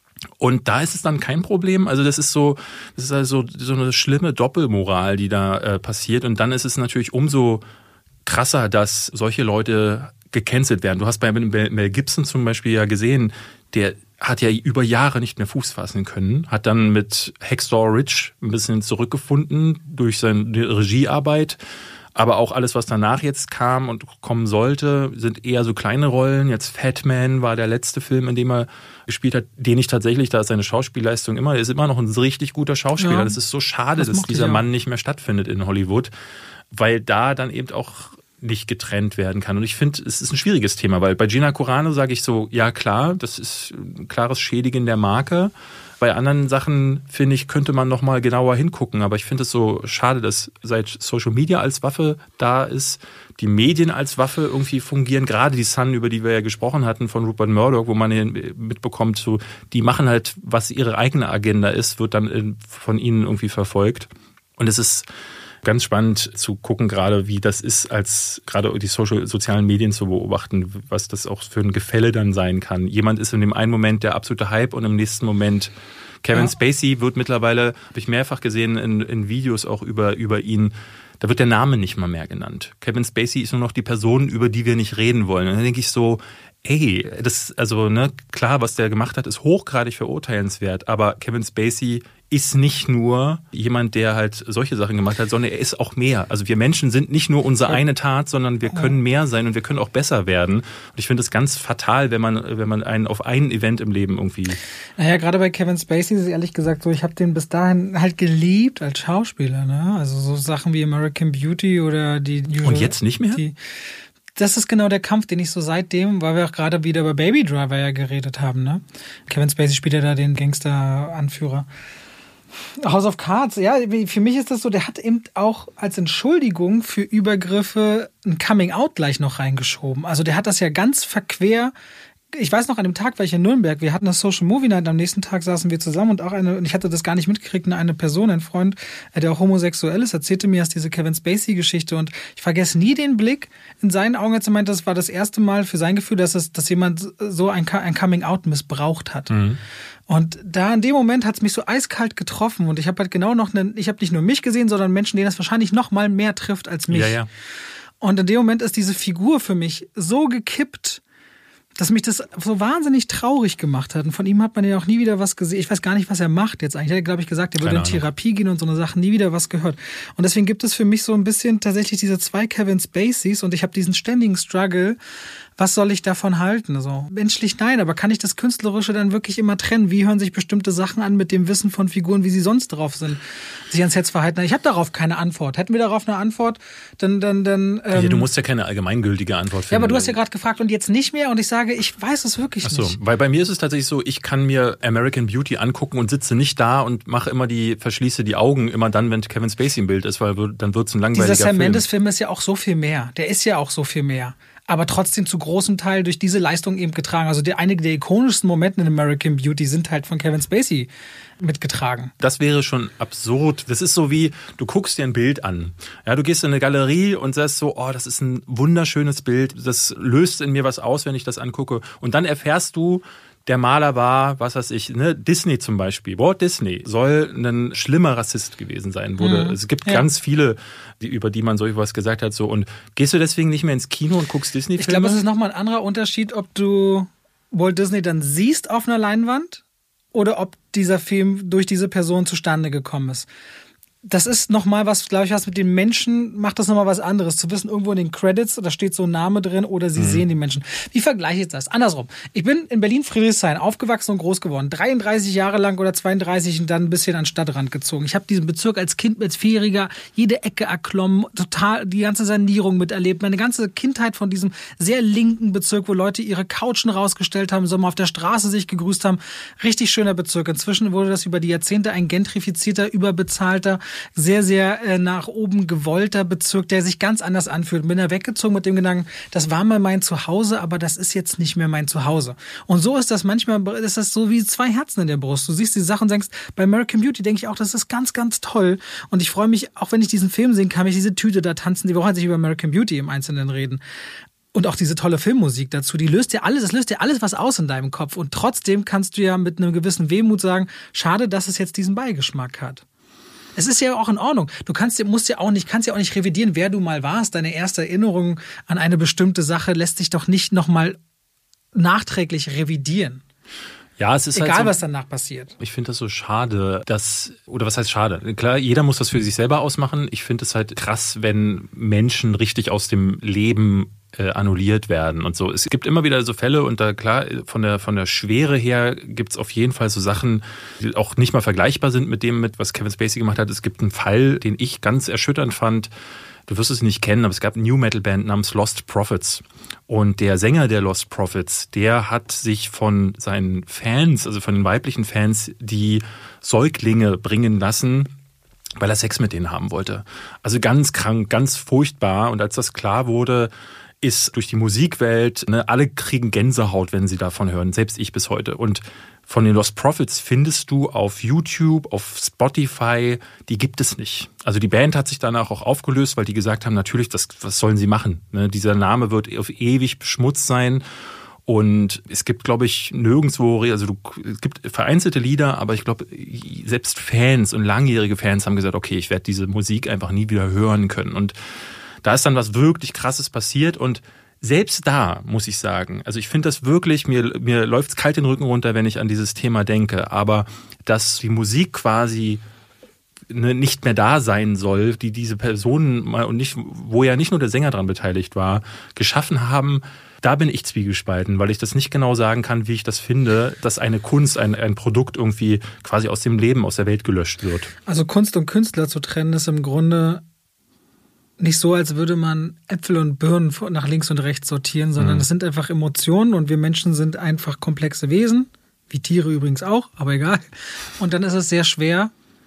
Und da ist es dann kein Problem. Also das ist so, das ist also so eine schlimme Doppelmoral, die da äh, passiert. Und dann ist es natürlich umso krasser, dass solche Leute gecancelt werden. Du hast bei Mel Gibson zum Beispiel ja gesehen, der hat ja über Jahre nicht mehr Fuß fassen können, hat dann mit Hacksaw Ridge ein bisschen zurückgefunden durch seine Regiearbeit. Aber auch alles, was danach jetzt kam und kommen sollte, sind eher so kleine Rollen. Jetzt Fat Man war der letzte Film, in dem er gespielt hat, den ich tatsächlich, da ist seine Schauspielleistung immer, er ist immer noch ein richtig guter Schauspieler. Ja, das ist so schade, das dass dieser Mann nicht mehr stattfindet in Hollywood, weil da dann eben auch nicht getrennt werden kann. Und ich finde, es ist ein schwieriges Thema, weil bei Gina Carano sage ich so, ja klar, das ist ein klares Schädigen der Marke. Bei anderen Sachen, finde ich, könnte man noch mal genauer hingucken. Aber ich finde es so schade, dass seit Social Media als Waffe da ist, die Medien als Waffe irgendwie fungieren. Gerade die Sun, über die wir ja gesprochen hatten, von Rupert Murdoch, wo man mitbekommt, so, die machen halt, was ihre eigene Agenda ist, wird dann von ihnen irgendwie verfolgt. Und es ist ganz spannend zu gucken, gerade wie das ist, als gerade die Social, sozialen Medien zu beobachten, was das auch für ein Gefälle dann sein kann. Jemand ist in dem einen Moment der absolute Hype und im nächsten Moment Kevin ja. Spacey wird mittlerweile, habe ich mehrfach gesehen in, in Videos auch über, über ihn, da wird der Name nicht mal mehr genannt. Kevin Spacey ist nur noch die Person, über die wir nicht reden wollen. Und dann denke ich so, ey, das, also, ne, klar, was der gemacht hat, ist hochgradig verurteilenswert, aber Kevin Spacey ist nicht nur jemand, der halt solche Sachen gemacht hat, sondern er ist auch mehr. Also wir Menschen sind nicht nur unsere eine Tat, sondern wir können mehr sein und wir können auch besser werden. Und ich finde es ganz fatal, wenn man, wenn man einen auf ein Event im Leben irgendwie... Naja, gerade bei Kevin Spacey ist es ehrlich gesagt so, ich habe den bis dahin halt geliebt als Schauspieler, ne? Also so Sachen wie American Beauty oder die... Und jetzt nicht mehr? Die, das ist genau der Kampf, den ich so seitdem, weil wir auch gerade wieder über Baby Driver ja geredet haben, ne? Kevin Spacey spielt ja da den Gangster-Anführer. House of Cards, ja, für mich ist das so, der hat eben auch als Entschuldigung für Übergriffe ein Coming-out gleich noch reingeschoben. Also der hat das ja ganz verquer. Ich weiß noch, an dem Tag war ich in Nürnberg, wir hatten das Social Movie Night, am nächsten Tag saßen wir zusammen und auch eine, und ich hatte das gar nicht mitgekriegt, eine Person, ein Freund, der auch homosexuell ist, erzählte mir erst diese Kevin Spacey-Geschichte und ich vergesse nie den Blick in seinen Augen, als er meinte, das war das erste Mal für sein Gefühl, dass es, dass jemand so ein, ein Coming-out missbraucht hat. Mhm. Und da in dem Moment hat es mich so eiskalt getroffen und ich habe halt genau noch, einen, ich habe nicht nur mich gesehen, sondern Menschen, denen das wahrscheinlich noch mal mehr trifft als mich. Ja, ja. Und in dem Moment ist diese Figur für mich so gekippt, dass mich das so wahnsinnig traurig gemacht hat. Und von ihm hat man ja auch nie wieder was gesehen. Ich weiß gar nicht, was er macht jetzt eigentlich. Er hat, glaube ich, gesagt, er würde in Therapie gehen und so eine Sache, nie wieder was gehört. Und deswegen gibt es für mich so ein bisschen tatsächlich diese zwei Kevin Spaceys und ich habe diesen ständigen Struggle, was soll ich davon halten? Also menschlich nein, aber kann ich das Künstlerische dann wirklich immer trennen? Wie hören sich bestimmte Sachen an mit dem Wissen von Figuren, wie sie sonst drauf sind, sich ans Sets verhalten? Ich habe darauf keine Antwort. Hätten wir darauf eine Antwort, dann... dann, dann ähm, ja, du musst ja keine allgemeingültige Antwort finden. Ja, aber du hast ja gerade gefragt und jetzt nicht mehr und ich sage, ich weiß es wirklich Ach so, nicht. Weil bei mir ist es tatsächlich so, ich kann mir American Beauty angucken und sitze nicht da und mache immer die, verschließe die Augen immer dann, wenn Kevin Spacey im Bild ist, weil dann wird es ein langweiliger Dieser Sam Film. Mendes-Film ist ja auch so viel mehr. Der ist ja auch so viel mehr. Aber trotzdem zu großem Teil durch diese Leistung eben getragen. Also die, einige der ikonischsten Momente in American Beauty sind halt von Kevin Spacey mitgetragen. Das wäre schon absurd. Das ist so wie, du guckst dir ein Bild an. Ja, du gehst in eine Galerie und sagst so, oh, das ist ein wunderschönes Bild. Das löst in mir was aus, wenn ich das angucke. Und dann erfährst du, der Maler war, was weiß ich, ne, Disney zum Beispiel. Walt Disney soll ein schlimmer Rassist gewesen sein. Wurde. Mhm. Es gibt ja. ganz viele, die, über die man so etwas gesagt hat. So. Und gehst du deswegen nicht mehr ins Kino und guckst Disney-Filme? Ich glaube, es ist nochmal ein anderer Unterschied, ob du Walt Disney dann siehst auf einer Leinwand oder ob dieser Film durch diese Person zustande gekommen ist. Das ist nochmal was, glaube ich, was mit den Menschen, macht das nochmal was anderes. Zu wissen, irgendwo in den Credits, da steht so ein Name drin oder sie mhm. sehen die Menschen. Wie vergleiche ich das? Andersrum. Ich bin in Berlin-Friedrichshain aufgewachsen und groß geworden. dreiunddreißig Jahre lang oder zweiunddreißig und dann ein bisschen an den Stadtrand gezogen. Ich habe diesen Bezirk als Kind, als Vierjähriger, jede Ecke erklommen, total die ganze Sanierung miterlebt. Meine ganze Kindheit von diesem sehr linken Bezirk, wo Leute ihre Couchen rausgestellt haben, im Sommer auf der Straße sich gegrüßt haben. Richtig schöner Bezirk. Inzwischen wurde das über die Jahrzehnte ein gentrifizierter, überbezahlter, sehr, sehr äh, nach oben gewollter Bezirk, der sich ganz anders anfühlt. Bin da weggezogen mit dem Gedanken, das war mal mein Zuhause, aber das ist jetzt nicht mehr mein Zuhause. Und so ist das manchmal, ist das so wie zwei Herzen in der Brust. Du siehst die Sachen und denkst, bei American Beauty denke ich auch, das ist ganz, ganz toll. Und ich freue mich, auch wenn ich diesen Film sehen kann, ich diese Tüte da tanzen, die wollen sich über American Beauty im Einzelnen reden. Und auch diese tolle Filmmusik dazu, die löst dir alles, das löst dir alles was aus in deinem Kopf. Und trotzdem kannst du ja mit einem gewissen Wehmut sagen, schade, dass es jetzt diesen Beigeschmack hat. Es ist ja auch in Ordnung. Du kannst, musst ja auch nicht, kannst ja auch nicht revidieren, wer du mal warst. Deine erste Erinnerung an eine bestimmte Sache lässt sich doch nicht nochmal nachträglich revidieren. Ja, es ist egal, halt so, was danach passiert. Ich finde das so schade, dass, oder was heißt schade? Klar, jeder muss das für sich selber ausmachen. Ich finde es halt krass, wenn Menschen richtig aus dem Leben äh, annulliert werden und so. Es gibt immer wieder so Fälle und da klar, von der, von der Schwere her gibt's auf jeden Fall so Sachen, die auch nicht mal vergleichbar sind mit dem, mit was Kevin Spacey gemacht hat. Es gibt einen Fall, den ich ganz erschütternd fand. Du wirst es nicht kennen, aber es gab eine New-Metal-Band namens Lost Prophets. Und der Sänger der Lost Prophets, der hat sich von seinen Fans, also von den weiblichen Fans, die Säuglinge bringen lassen, weil er Sex mit denen haben wollte. Also ganz krank, ganz furchtbar. Und als das klar wurde, ist durch die Musikwelt, ne, alle kriegen Gänsehaut, wenn sie davon hören, selbst ich bis heute. Und von den Lost Prophets findest du auf YouTube, auf Spotify, die gibt es nicht. Also die Band hat sich danach auch aufgelöst, weil die gesagt haben, natürlich, das, was sollen sie machen? Ne, dieser Name wird auf ewig beschmutzt sein. Und es gibt, glaube ich, nirgendwo, also du, es gibt vereinzelte Lieder, aber ich glaube, selbst Fans und langjährige Fans haben gesagt, okay, ich werde diese Musik einfach nie wieder hören können. Und da ist dann was wirklich Krasses passiert und selbst da muss ich sagen, also ich finde das wirklich, mir, mir läuft's kalt den Rücken runter, wenn ich an dieses Thema denke, aber dass die Musik quasi ne, nicht mehr da sein soll, die diese Personen mal und nicht, wo ja nicht nur der Sänger dran beteiligt war, geschaffen haben, da bin ich zwiegespalten, weil ich das nicht genau sagen kann, wie ich das finde, dass eine Kunst, ein, ein Produkt irgendwie quasi aus dem Leben, aus der Welt gelöscht wird. Also Kunst und Künstler zu trennen ist im Grunde nicht so, als würde man Äpfel und Birnen nach links und rechts sortieren, sondern es mhm. sind einfach Emotionen und wir Menschen sind einfach komplexe Wesen, wie Tiere übrigens auch, aber egal. Und dann ist es sehr schwer,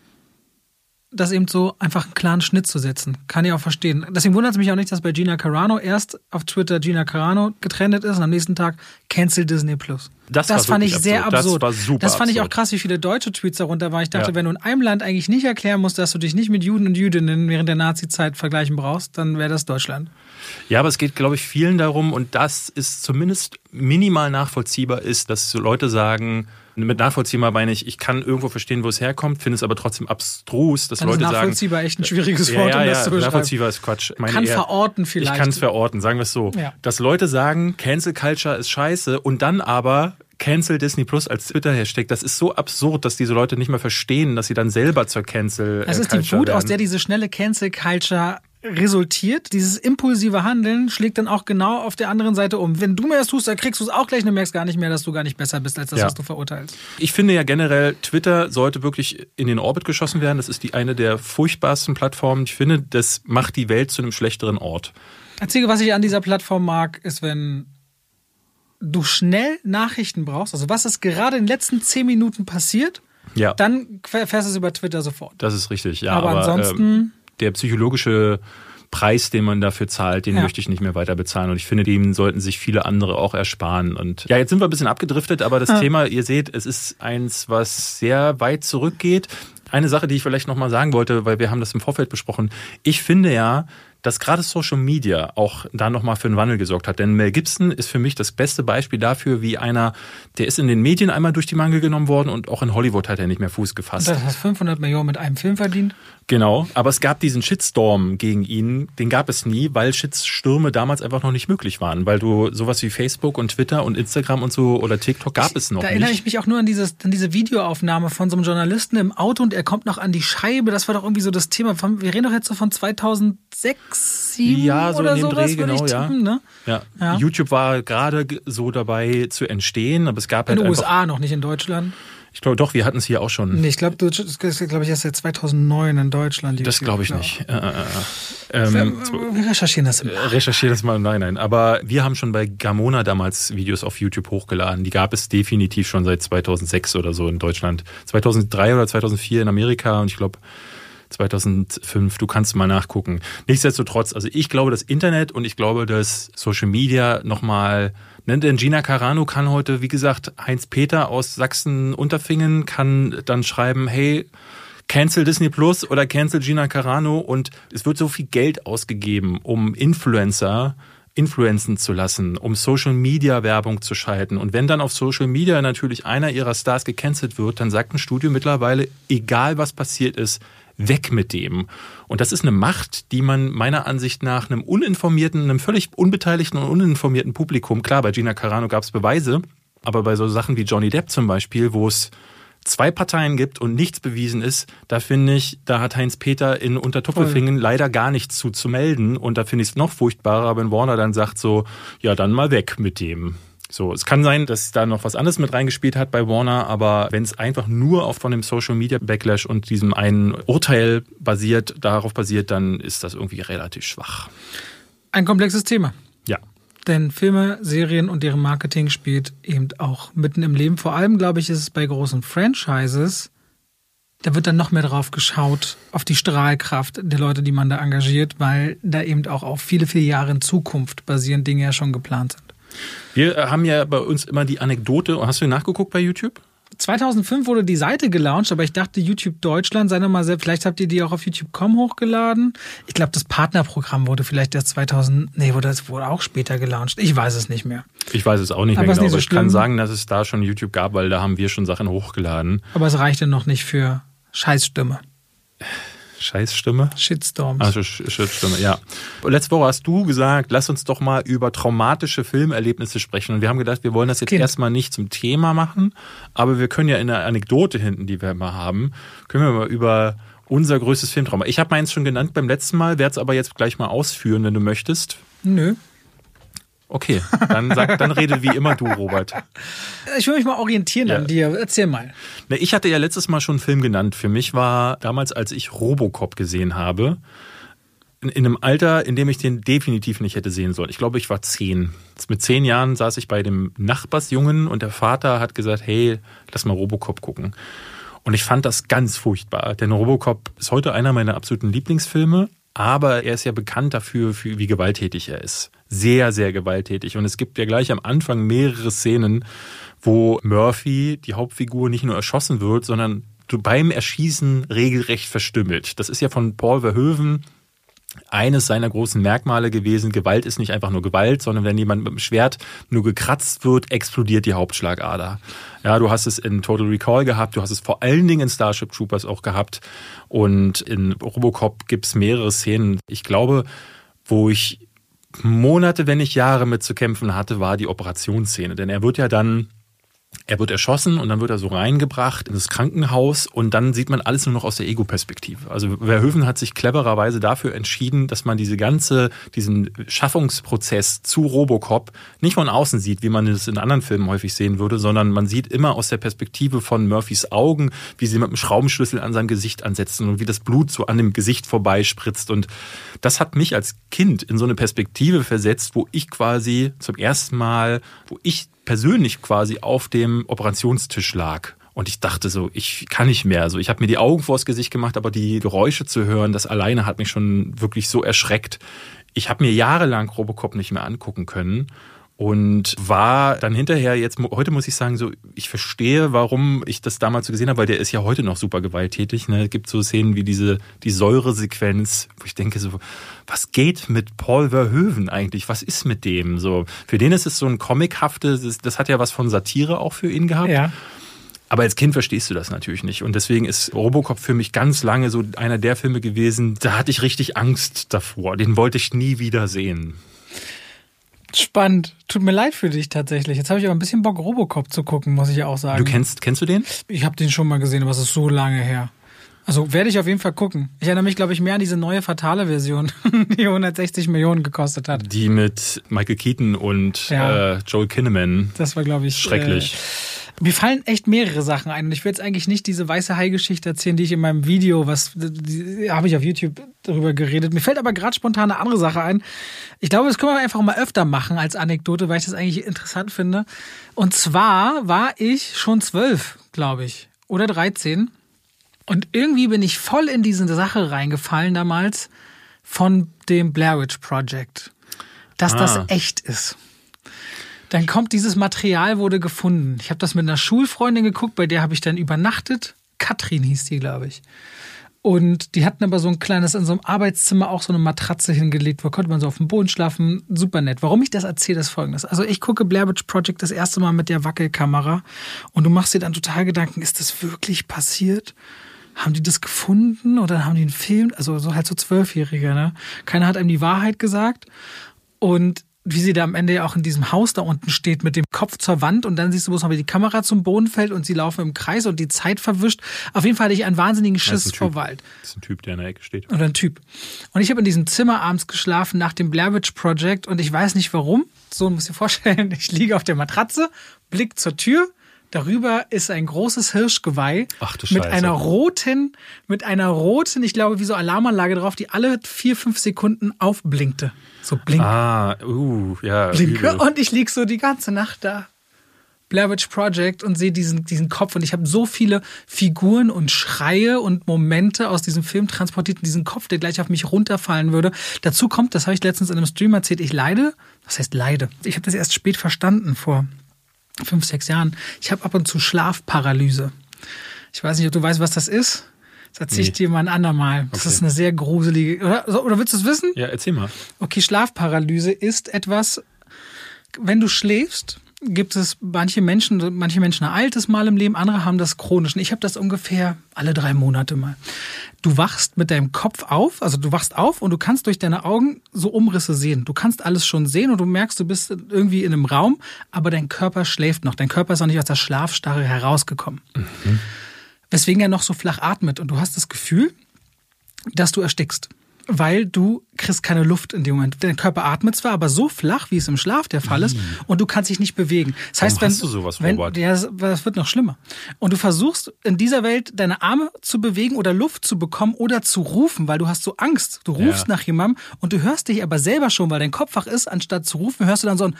das eben so einfach einen klaren Schnitt zu setzen. Kann ich auch verstehen. Deswegen wundert es mich auch nicht, dass bei Gina Carano erst auf Twitter Gina Carano getrennt ist und am nächsten Tag Cancel Disney Plus. Das, das fand ich absurd. sehr absurd. Das war super Das fand ich auch absurd. krass, wie viele deutsche Tweets darunter waren. Ich dachte, Ja. wenn du in einem Land eigentlich nicht erklären musst, dass du dich nicht mit Juden und Jüdinnen während der Nazi-Zeit vergleichen brauchst, dann wäre das Deutschland. Ja, aber es geht, glaube ich, vielen darum, und das ist zumindest minimal nachvollziehbar, ist, dass so Leute sagen, mit nachvollziehbar meine ich, ich kann irgendwo verstehen, wo es herkommt, finde es aber trotzdem abstrus, dass Dann Leute ist sagen... nachvollziehbar echt ein schwieriges Wort, ja, ja, um das ja, zu beschreiben. nachvollziehbar ist Quatsch. Ich meine kann eher, verorten vielleicht. Ich kann es verorten, sagen wir es so. Ja. Dass Leute sagen, Cancel Culture ist scheiße und dann aber Cancel Disney Plus als Twitter-Hashtag, das ist so absurd, dass diese Leute nicht mehr verstehen, dass sie dann selber zur Cancel Culture Es ist die Wut, werden. aus der diese schnelle Cancel Culture resultiert. Dieses impulsive Handeln schlägt dann auch genau auf der anderen Seite um. Wenn du mir das tust, dann kriegst du es auch gleich und du merkst gar nicht mehr, dass du gar nicht besser bist, als das, Ja. was du verurteilst. Ich finde ja generell, Twitter sollte wirklich in den Orbit geschossen werden. Das ist die eine der furchtbarsten Plattformen. Ich finde, das macht die Welt zu einem schlechteren Ort. Das Einzige, was ich an dieser Plattform mag, ist, wenn du schnell Nachrichten brauchst, also was ist gerade in den letzten zehn Minuten passiert, Ja. dann erfährst du es über Twitter sofort. Das ist richtig, ja. Aber, aber ansonsten... Ähm, der psychologische Preis, den man dafür zahlt, den Ja. möchte ich nicht mehr weiter bezahlen. Und ich finde, dem sollten sich viele andere auch ersparen. Und ja, jetzt sind wir ein bisschen abgedriftet, aber das Ja. Thema, ihr seht, es ist eins, was sehr weit zurückgeht. Eine Sache, die ich vielleicht nochmal sagen wollte, weil wir haben das im Vorfeld besprochen. Ich finde ja, dass gerade Social Media auch da nochmal für einen Wandel gesorgt hat. Denn Mel Gibson ist für mich das beste Beispiel dafür, wie einer, der ist in den Medien einmal durch die Mangel genommen worden und auch in Hollywood hat er nicht mehr Fuß gefasst. Das hast fünfhundert Millionen mit einem Film verdient. Genau, aber es gab diesen Shitstorm gegen ihn, den gab es nie, weil Shitstürme damals einfach noch nicht möglich waren, weil du sowas wie Facebook und Twitter und Instagram und so oder TikTok gab es noch Da nicht. erinnere ich mich auch nur an, dieses, an diese Videoaufnahme von so einem Journalisten im Auto und er kommt noch an die Scheibe. Das war doch irgendwie so das Thema. Von, wir reden doch jetzt so von zweitausendsechs, sieben Ja, so oder in dem sowas, Dreh, würde ich genau, ja. tippen, ne? Ja. Ja. YouTube war gerade so dabei zu entstehen, aber es gab In halt den U S einfach, A noch, nicht in Deutschland. ich glaube doch, wir hatten es hier auch schon. Nee, ich glaube, das ist, glaube ich, erst seit zweitausendneun in Deutschland. Das glaube ich nicht. Äh, äh, äh. Wir, Ähm, wir recherchieren das immer. Recherchiere das mal, nein, nein. Aber wir haben schon bei Gamona damals Videos auf YouTube hochgeladen. Die gab es definitiv schon seit zweitausendsechs oder so in Deutschland. zweitausenddrei oder zweitausendvier in Amerika und ich glaube zweitausendfünf, du kannst mal nachgucken. Nichtsdestotrotz, also ich glaube, das Internet und ich glaube, dass Social Media nochmal, ne, denn Gina Carano kann heute, wie gesagt, Heinz-Peter aus Sachsen-Unterfingen kann dann schreiben, hey, Cancel Disney Plus oder Cancel Gina Carano und es wird so viel Geld ausgegeben, um Influencer influenzen zu lassen, um Social-Media-Werbung zu schalten. Und wenn dann auf Social Media natürlich einer ihrer Stars gecancelt wird, dann sagt ein Studio mittlerweile, egal was passiert ist, weg mit dem. Und das ist eine Macht, die man meiner Ansicht nach einem uninformierten, einem völlig unbeteiligten und uninformierten Publikum, klar, bei Gina Carano gab es Beweise, aber bei so Sachen wie Johnny Depp zum Beispiel, wo es zwei Parteien gibt und nichts bewiesen ist, da finde ich, da hat Heinz-Peter in Untertupfelfingen leider gar nichts zu, zu melden. Und da finde ich es noch furchtbarer, wenn Warner dann sagt so, ja, dann mal weg mit dem. So, es kann sein, dass da noch was anderes mit reingespielt hat bei Warner, aber wenn es einfach nur auf von dem Social Media Backlash und diesem einen Urteil basiert, darauf basiert, dann ist das irgendwie relativ schwach. Ein komplexes Thema. Ja. Denn Filme, Serien und deren Marketing spielt eben auch mitten im Leben. Vor allem, glaube ich, ist es bei großen Franchises, da wird dann noch mehr drauf geschaut, auf die Strahlkraft der Leute, die man da engagiert, weil da eben auch auf viele, viele Jahre in Zukunft basierend Dinge ja schon geplant sind. Wir haben ja bei uns immer die Anekdote, hast du nachgeguckt bei YouTube? zweitausendfünf wurde die Seite gelauncht, aber ich dachte, YouTube Deutschland, sei noch mal selbst, vielleicht habt ihr die auch auf YouTube Punkt com hochgeladen. Ich glaube, das Partnerprogramm wurde vielleicht erst zweitausend, nee, wurde, das wurde auch später gelauncht. Ich weiß es nicht mehr. Ich weiß es auch nicht Aber mehr ist genau, nicht so aber ich kann schlimm. sagen, dass es da schon YouTube gab, weil da haben wir schon Sachen hochgeladen. Aber es reichte noch nicht für Scheißstimme. Scheißstimme? Shitstorms. Also Shitstimme, ja. Letzte Woche hast du gesagt, lass uns doch mal über traumatische Filmerlebnisse sprechen. Und wir haben gedacht, wir wollen das jetzt Kind. erstmal nicht zum Thema machen, aber wir können ja in der Anekdote hinten, die wir immer haben, können wir mal über unser größtes Filmtrauma. Ich habe meins schon genannt beim letzten Mal, werde es aber jetzt gleich mal ausführen, wenn du möchtest. Nö. Okay, dann, sag, dann rede wie immer du, Robert. Ich will mich mal orientieren Ja. an dir. Erzähl mal. Ne, ich hatte ja letztes Mal schon einen Film genannt. Für mich war damals, als ich Robocop gesehen habe, in, in einem Alter, in dem ich den definitiv nicht hätte sehen sollen. Ich glaube, ich war zehn. Mit zehn Jahren saß ich bei dem Nachbarsjungen und der Vater hat gesagt, hey, lass mal Robocop gucken. Und ich fand das ganz furchtbar, denn Robocop ist heute einer meiner absoluten Lieblingsfilme, aber er ist ja bekannt dafür, für, wie gewalttätig er ist. Sehr, sehr gewalttätig. Und es gibt ja gleich am Anfang mehrere Szenen, wo Murphy, die Hauptfigur, nicht nur erschossen wird, sondern beim Erschießen regelrecht verstümmelt. Das ist ja von Paul Verhoeven eines seiner großen Merkmale gewesen. Gewalt ist nicht einfach nur Gewalt, sondern wenn jemand mit dem Schwert nur gekratzt wird, explodiert die Hauptschlagader. Ja, du hast es in Total Recall gehabt, du hast es vor allen Dingen in Starship Troopers auch gehabt und in Robocop gibt es mehrere Szenen. Ich glaube, wo ich Monate, wenn nicht Jahre mit zu kämpfen hatte, war die Operationsszene. Denn er wird ja dann Er wird erschossen und dann wird er so reingebracht in das Krankenhaus und dann sieht man alles nur noch aus der Ego-Perspektive. Also Verhoeven hat sich clevererweise dafür entschieden, dass man diese ganze, diesen Schaffungsprozess zu Robocop nicht von außen sieht, wie man es in anderen Filmen häufig sehen würde, sondern man sieht immer aus der Perspektive von Murphys Augen, wie sie mit dem Schraubenschlüssel an seinem Gesicht ansetzen und wie das Blut so an dem Gesicht vorbeispritzt. Und das hat mich als Kind in so eine Perspektive versetzt, wo ich quasi zum ersten Mal, wo ich persönlich quasi auf dem Operationstisch lag. Und ich dachte so, ich kann nicht mehr. Also ich habe mir die Augen vors Gesicht gemacht, aber die Geräusche zu hören, das alleine hat mich schon wirklich so erschreckt. Ich habe mir jahrelang Robocop nicht mehr angucken können und war dann hinterher jetzt, heute muss ich sagen, so, ich verstehe, warum ich das damals so gesehen habe, weil der ist ja heute noch super gewalttätig. Ne? Es gibt so Szenen wie diese, die Säuresequenz, wo ich denke so, was geht mit Paul Verhoeven eigentlich? Was ist mit dem? So, für den ist es so ein comichaftes, das, das hat ja was von Satire auch für ihn gehabt. Ja. Aber als Kind verstehst du das natürlich nicht. Und deswegen ist Robocop für mich ganz lange so einer der Filme gewesen, da hatte ich richtig Angst davor. Den wollte ich nie wieder sehen. Spannend. Tut mir leid für dich tatsächlich. Jetzt habe ich aber ein bisschen Bock, Robocop zu gucken, muss ich ja auch sagen. Du kennst, kennst du den? Ich habe den schon mal gesehen, aber es ist so lange her. Also werde ich auf jeden Fall gucken. Ich erinnere mich, glaube ich, mehr an diese neue fatale Version, die hundertsechzig Millionen gekostet hat. Die mit Michael Keaton und ja. äh, Joel Kinnaman. Das war, glaube ich, schrecklich. Äh, mir fallen echt mehrere Sachen ein. Und ich will jetzt eigentlich nicht diese weiße Hai-Geschichte erzählen, die ich in meinem Video, was habe ich auf YouTube darüber geredet. Mir fällt aber gerade spontan eine andere Sache ein. Ich glaube, das können wir einfach mal öfter machen als Anekdote, weil ich das eigentlich interessant finde. Und zwar war ich schon zwölf, glaube ich, oder dreizehn. Und irgendwie bin ich voll in diese Sache reingefallen damals von dem Blair Witch Project, dass ah. das echt ist. Dann kommt dieses Material, wurde gefunden. Ich habe das mit einer Schulfreundin geguckt, bei der habe ich dann übernachtet. Katrin hieß die, glaube ich. Und die hatten aber so ein kleines, in so einem Arbeitszimmer auch so eine Matratze hingelegt, wo konnte man so auf dem Boden schlafen. Super nett. Warum ich das erzähle, ist Folgendes. Also ich gucke Blair Witch Project das erste Mal mit der Wackelkamera und du machst dir dann total Gedanken, ist das wirklich passiert? Haben die das gefunden oder haben die einen Film? Also so halt so Zwölfjährige, ne? Keiner hat einem die Wahrheit gesagt. Und wie sie da am Ende ja auch in diesem Haus da unten steht mit dem Kopf zur Wand und dann siehst du bloß noch, wie die Kamera zum Boden fällt und sie laufen im Kreis und die Zeit verwischt. Auf jeden Fall hatte ich einen wahnsinnigen Schiss vor Wald. Das ist ein Typ, der in der Ecke steht. Oder ein Typ. Und ich habe in diesem Zimmer abends geschlafen nach dem Blair Witch Project und ich weiß nicht warum. So, muss ich dir vorstellen, ich liege auf der Matratze, Blick zur Tür. Darüber ist ein großes Hirschgeweih Ach, du mit Scheiße. einer roten, mit einer roten, ich glaube, wie so Alarmanlage drauf, die alle vier, fünf Sekunden aufblinkte. So blink. Ah, uh, ja. Blinke. Übel. Und ich lieg so die ganze Nacht da. Blair Witch Project und sehe diesen, diesen Kopf und ich habe so viele Figuren und Schreie und Momente aus diesem Film transportiert in diesen Kopf, der gleich auf mich runterfallen würde. Dazu kommt, das habe ich letztens in einem Stream erzählt, ich leide. Was heißt leide? Ich habe das erst spät verstanden vor fünf, sechs Jahren. Ich habe ab und zu Schlafparalyse. Ich weiß nicht, ob du weißt, was das ist. Das erzähle ich nee. dir mal ein andermal. Das okay. ist eine sehr gruselige... Oder, oder willst du es wissen? Ja, erzähl mal. Okay, Schlafparalyse ist etwas, wenn du schläfst, gibt es manche Menschen, manche Menschen ein altes Mal im Leben, andere haben das chronisch. Und ich habe das ungefähr alle drei Monate mal. Du wachst mit deinem Kopf auf, also du wachst auf und du kannst durch deine Augen so Umrisse sehen. Du kannst alles schon sehen und du merkst, du bist irgendwie in einem Raum, aber dein Körper schläft noch. Dein Körper ist noch nicht aus der Schlafstarre herausgekommen. Mhm. Weswegen er noch so flach atmet. Und du hast das Gefühl, dass du erstickst. weil du kriegst keine Luft in dem Moment. Dein Körper atmet zwar, aber so flach, wie es im Schlaf der Fall ist, und du kannst dich nicht bewegen. Das heißt, Warum wenn, hast du sowas, wenn, Robert? ja, das wird noch schlimmer. Und du versuchst in dieser Welt deine Arme zu bewegen oder Luft zu bekommen oder zu rufen, weil du hast so Angst. Du rufst Ja. nach jemandem und du hörst dich aber selber schon, weil dein Kopf wach ist, anstatt zu rufen, hörst du dann so ein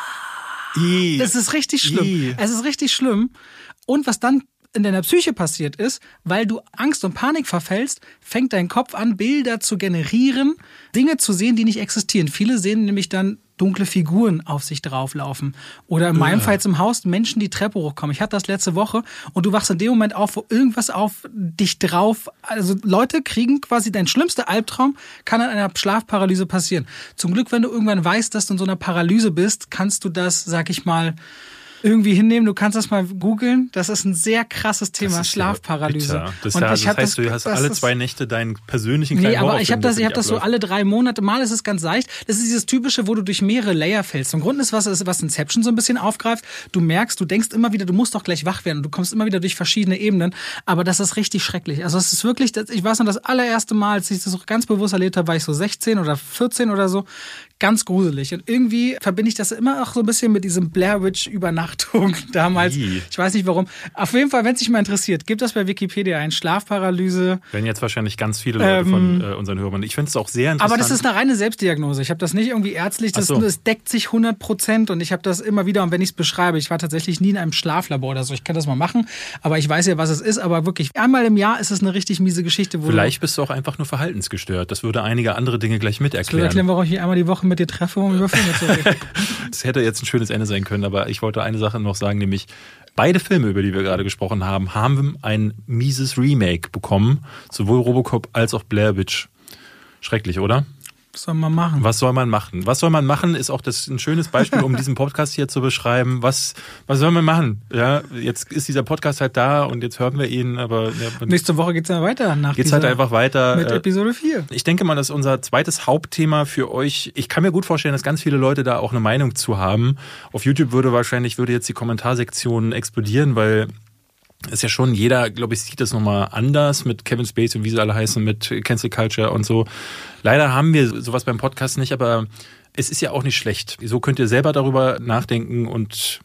I. Das ist richtig schlimm. I. Es ist richtig schlimm. Und was dann in deiner Psyche passiert ist, weil du Angst und Panik verfällst, fängt dein Kopf an, Bilder zu generieren, Dinge zu sehen, die nicht existieren. Viele sehen nämlich dann dunkle Figuren auf sich drauflaufen. Oder in meinem Ja. Fall jetzt im Haus Menschen, die Treppe hochkommen. Ich hatte das letzte Woche und du wachst in dem Moment auf, wo irgendwas auf dich drauf, also Leute kriegen quasi dein schlimmster Albtraum, kann an einer Schlafparalyse passieren. Zum Glück, wenn du irgendwann weißt, dass du in so einer Paralyse bist, kannst du das, sag ich mal, irgendwie hinnehmen. Du kannst das mal googeln. Das ist ein sehr krasses Thema, Das ist ja Schlafparalyse. bitter. Das, Und ja, ich das hab heißt, du hast das alle ist- zwei Nächte deinen persönlichen kleinen Nee, aber Horrorfilm, ich habe das, der ich für hab dich das so abläuft. alle drei Monate. Mal ist es ganz leicht. Das ist dieses Typische, wo du durch mehrere Layer fällst. Im Grunde ist was, was Inception so ein bisschen aufgreift. Du merkst, du denkst immer wieder, du musst doch gleich wach werden. Du kommst immer wieder durch verschiedene Ebenen. Aber das ist richtig schrecklich. Also es ist wirklich, das, ich weiß noch, das allererste Mal, als ich das so ganz bewusst erlebt habe, war ich so sechzehn oder vierzehn oder so. Ganz gruselig. Und irgendwie verbinde ich das immer auch so ein bisschen mit diesem Blair Witch Übernachtung damals. Wie? Ich weiß nicht warum. Auf jeden Fall, wenn es dich mal interessiert, gib das bei Wikipedia ein. Schlafparalyse. Werden jetzt wahrscheinlich ganz viele Leute Ähm, von äh, unseren Hörern. Ich finde es auch sehr interessant. Aber das ist eine reine Selbstdiagnose. Ich habe das nicht irgendwie ärztlich, das, Ach so. das deckt sich hundert Prozent und ich habe das immer wieder, und wenn ich es beschreibe, ich war tatsächlich nie in einem Schlaflabor oder so, ich kann das mal machen, aber ich weiß ja, was es ist, aber wirklich, einmal im Jahr ist es eine richtig miese Geschichte, wo Vielleicht bist du auch einfach nur verhaltensgestört. Das würde einige andere Dinge gleich mit du erklären. erklären, warum ich mich einmal die Woche mit dir treffe, um über Filme zu reden. Das hätte jetzt ein schönes Ende sein können, aber ich wollte eine Sache noch sagen, nämlich beide Filme, über die wir gerade gesprochen haben, haben ein mieses Remake bekommen. Sowohl Robocop als auch Blair Witch. Schrecklich, oder? Was soll man machen? Was soll man machen? Was soll man machen, ist auch das ein schönes Beispiel, um diesen Podcast hier zu beschreiben. Was, was soll man machen? Ja, jetzt ist dieser Podcast halt da und jetzt hören wir ihn, aber ja, Nächste Woche geht's ja weiter. Nach geht's dieser, halt einfach weiter. mit Äh, Episode vier. Ich denke mal, das ist unser zweites Hauptthema für euch. Ich kann mir gut vorstellen, dass ganz viele Leute da auch eine Meinung zu haben. Auf YouTube würde wahrscheinlich, würde jetzt die Kommentarsektion explodieren, weil ist ja schon, jeder, glaube ich, sieht das nochmal anders mit Kevin Spacey und wie sie alle heißen, mit Cancel Culture und so. Leider haben wir sowas beim Podcast nicht, aber es ist ja auch nicht schlecht. So könnt ihr selber darüber nachdenken und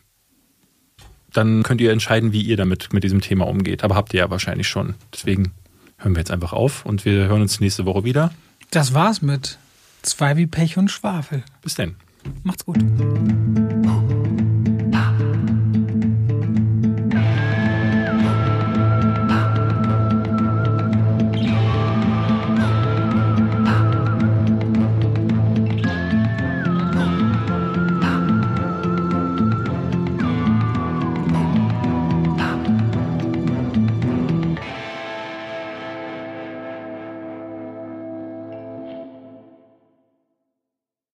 dann könnt ihr entscheiden, wie ihr damit mit diesem Thema umgeht. Aber habt ihr ja wahrscheinlich schon. Deswegen hören wir jetzt einfach auf und wir hören uns nächste Woche wieder. Das war's mit Zwei wie Pech und Schwafel. Bis dann. Macht's gut.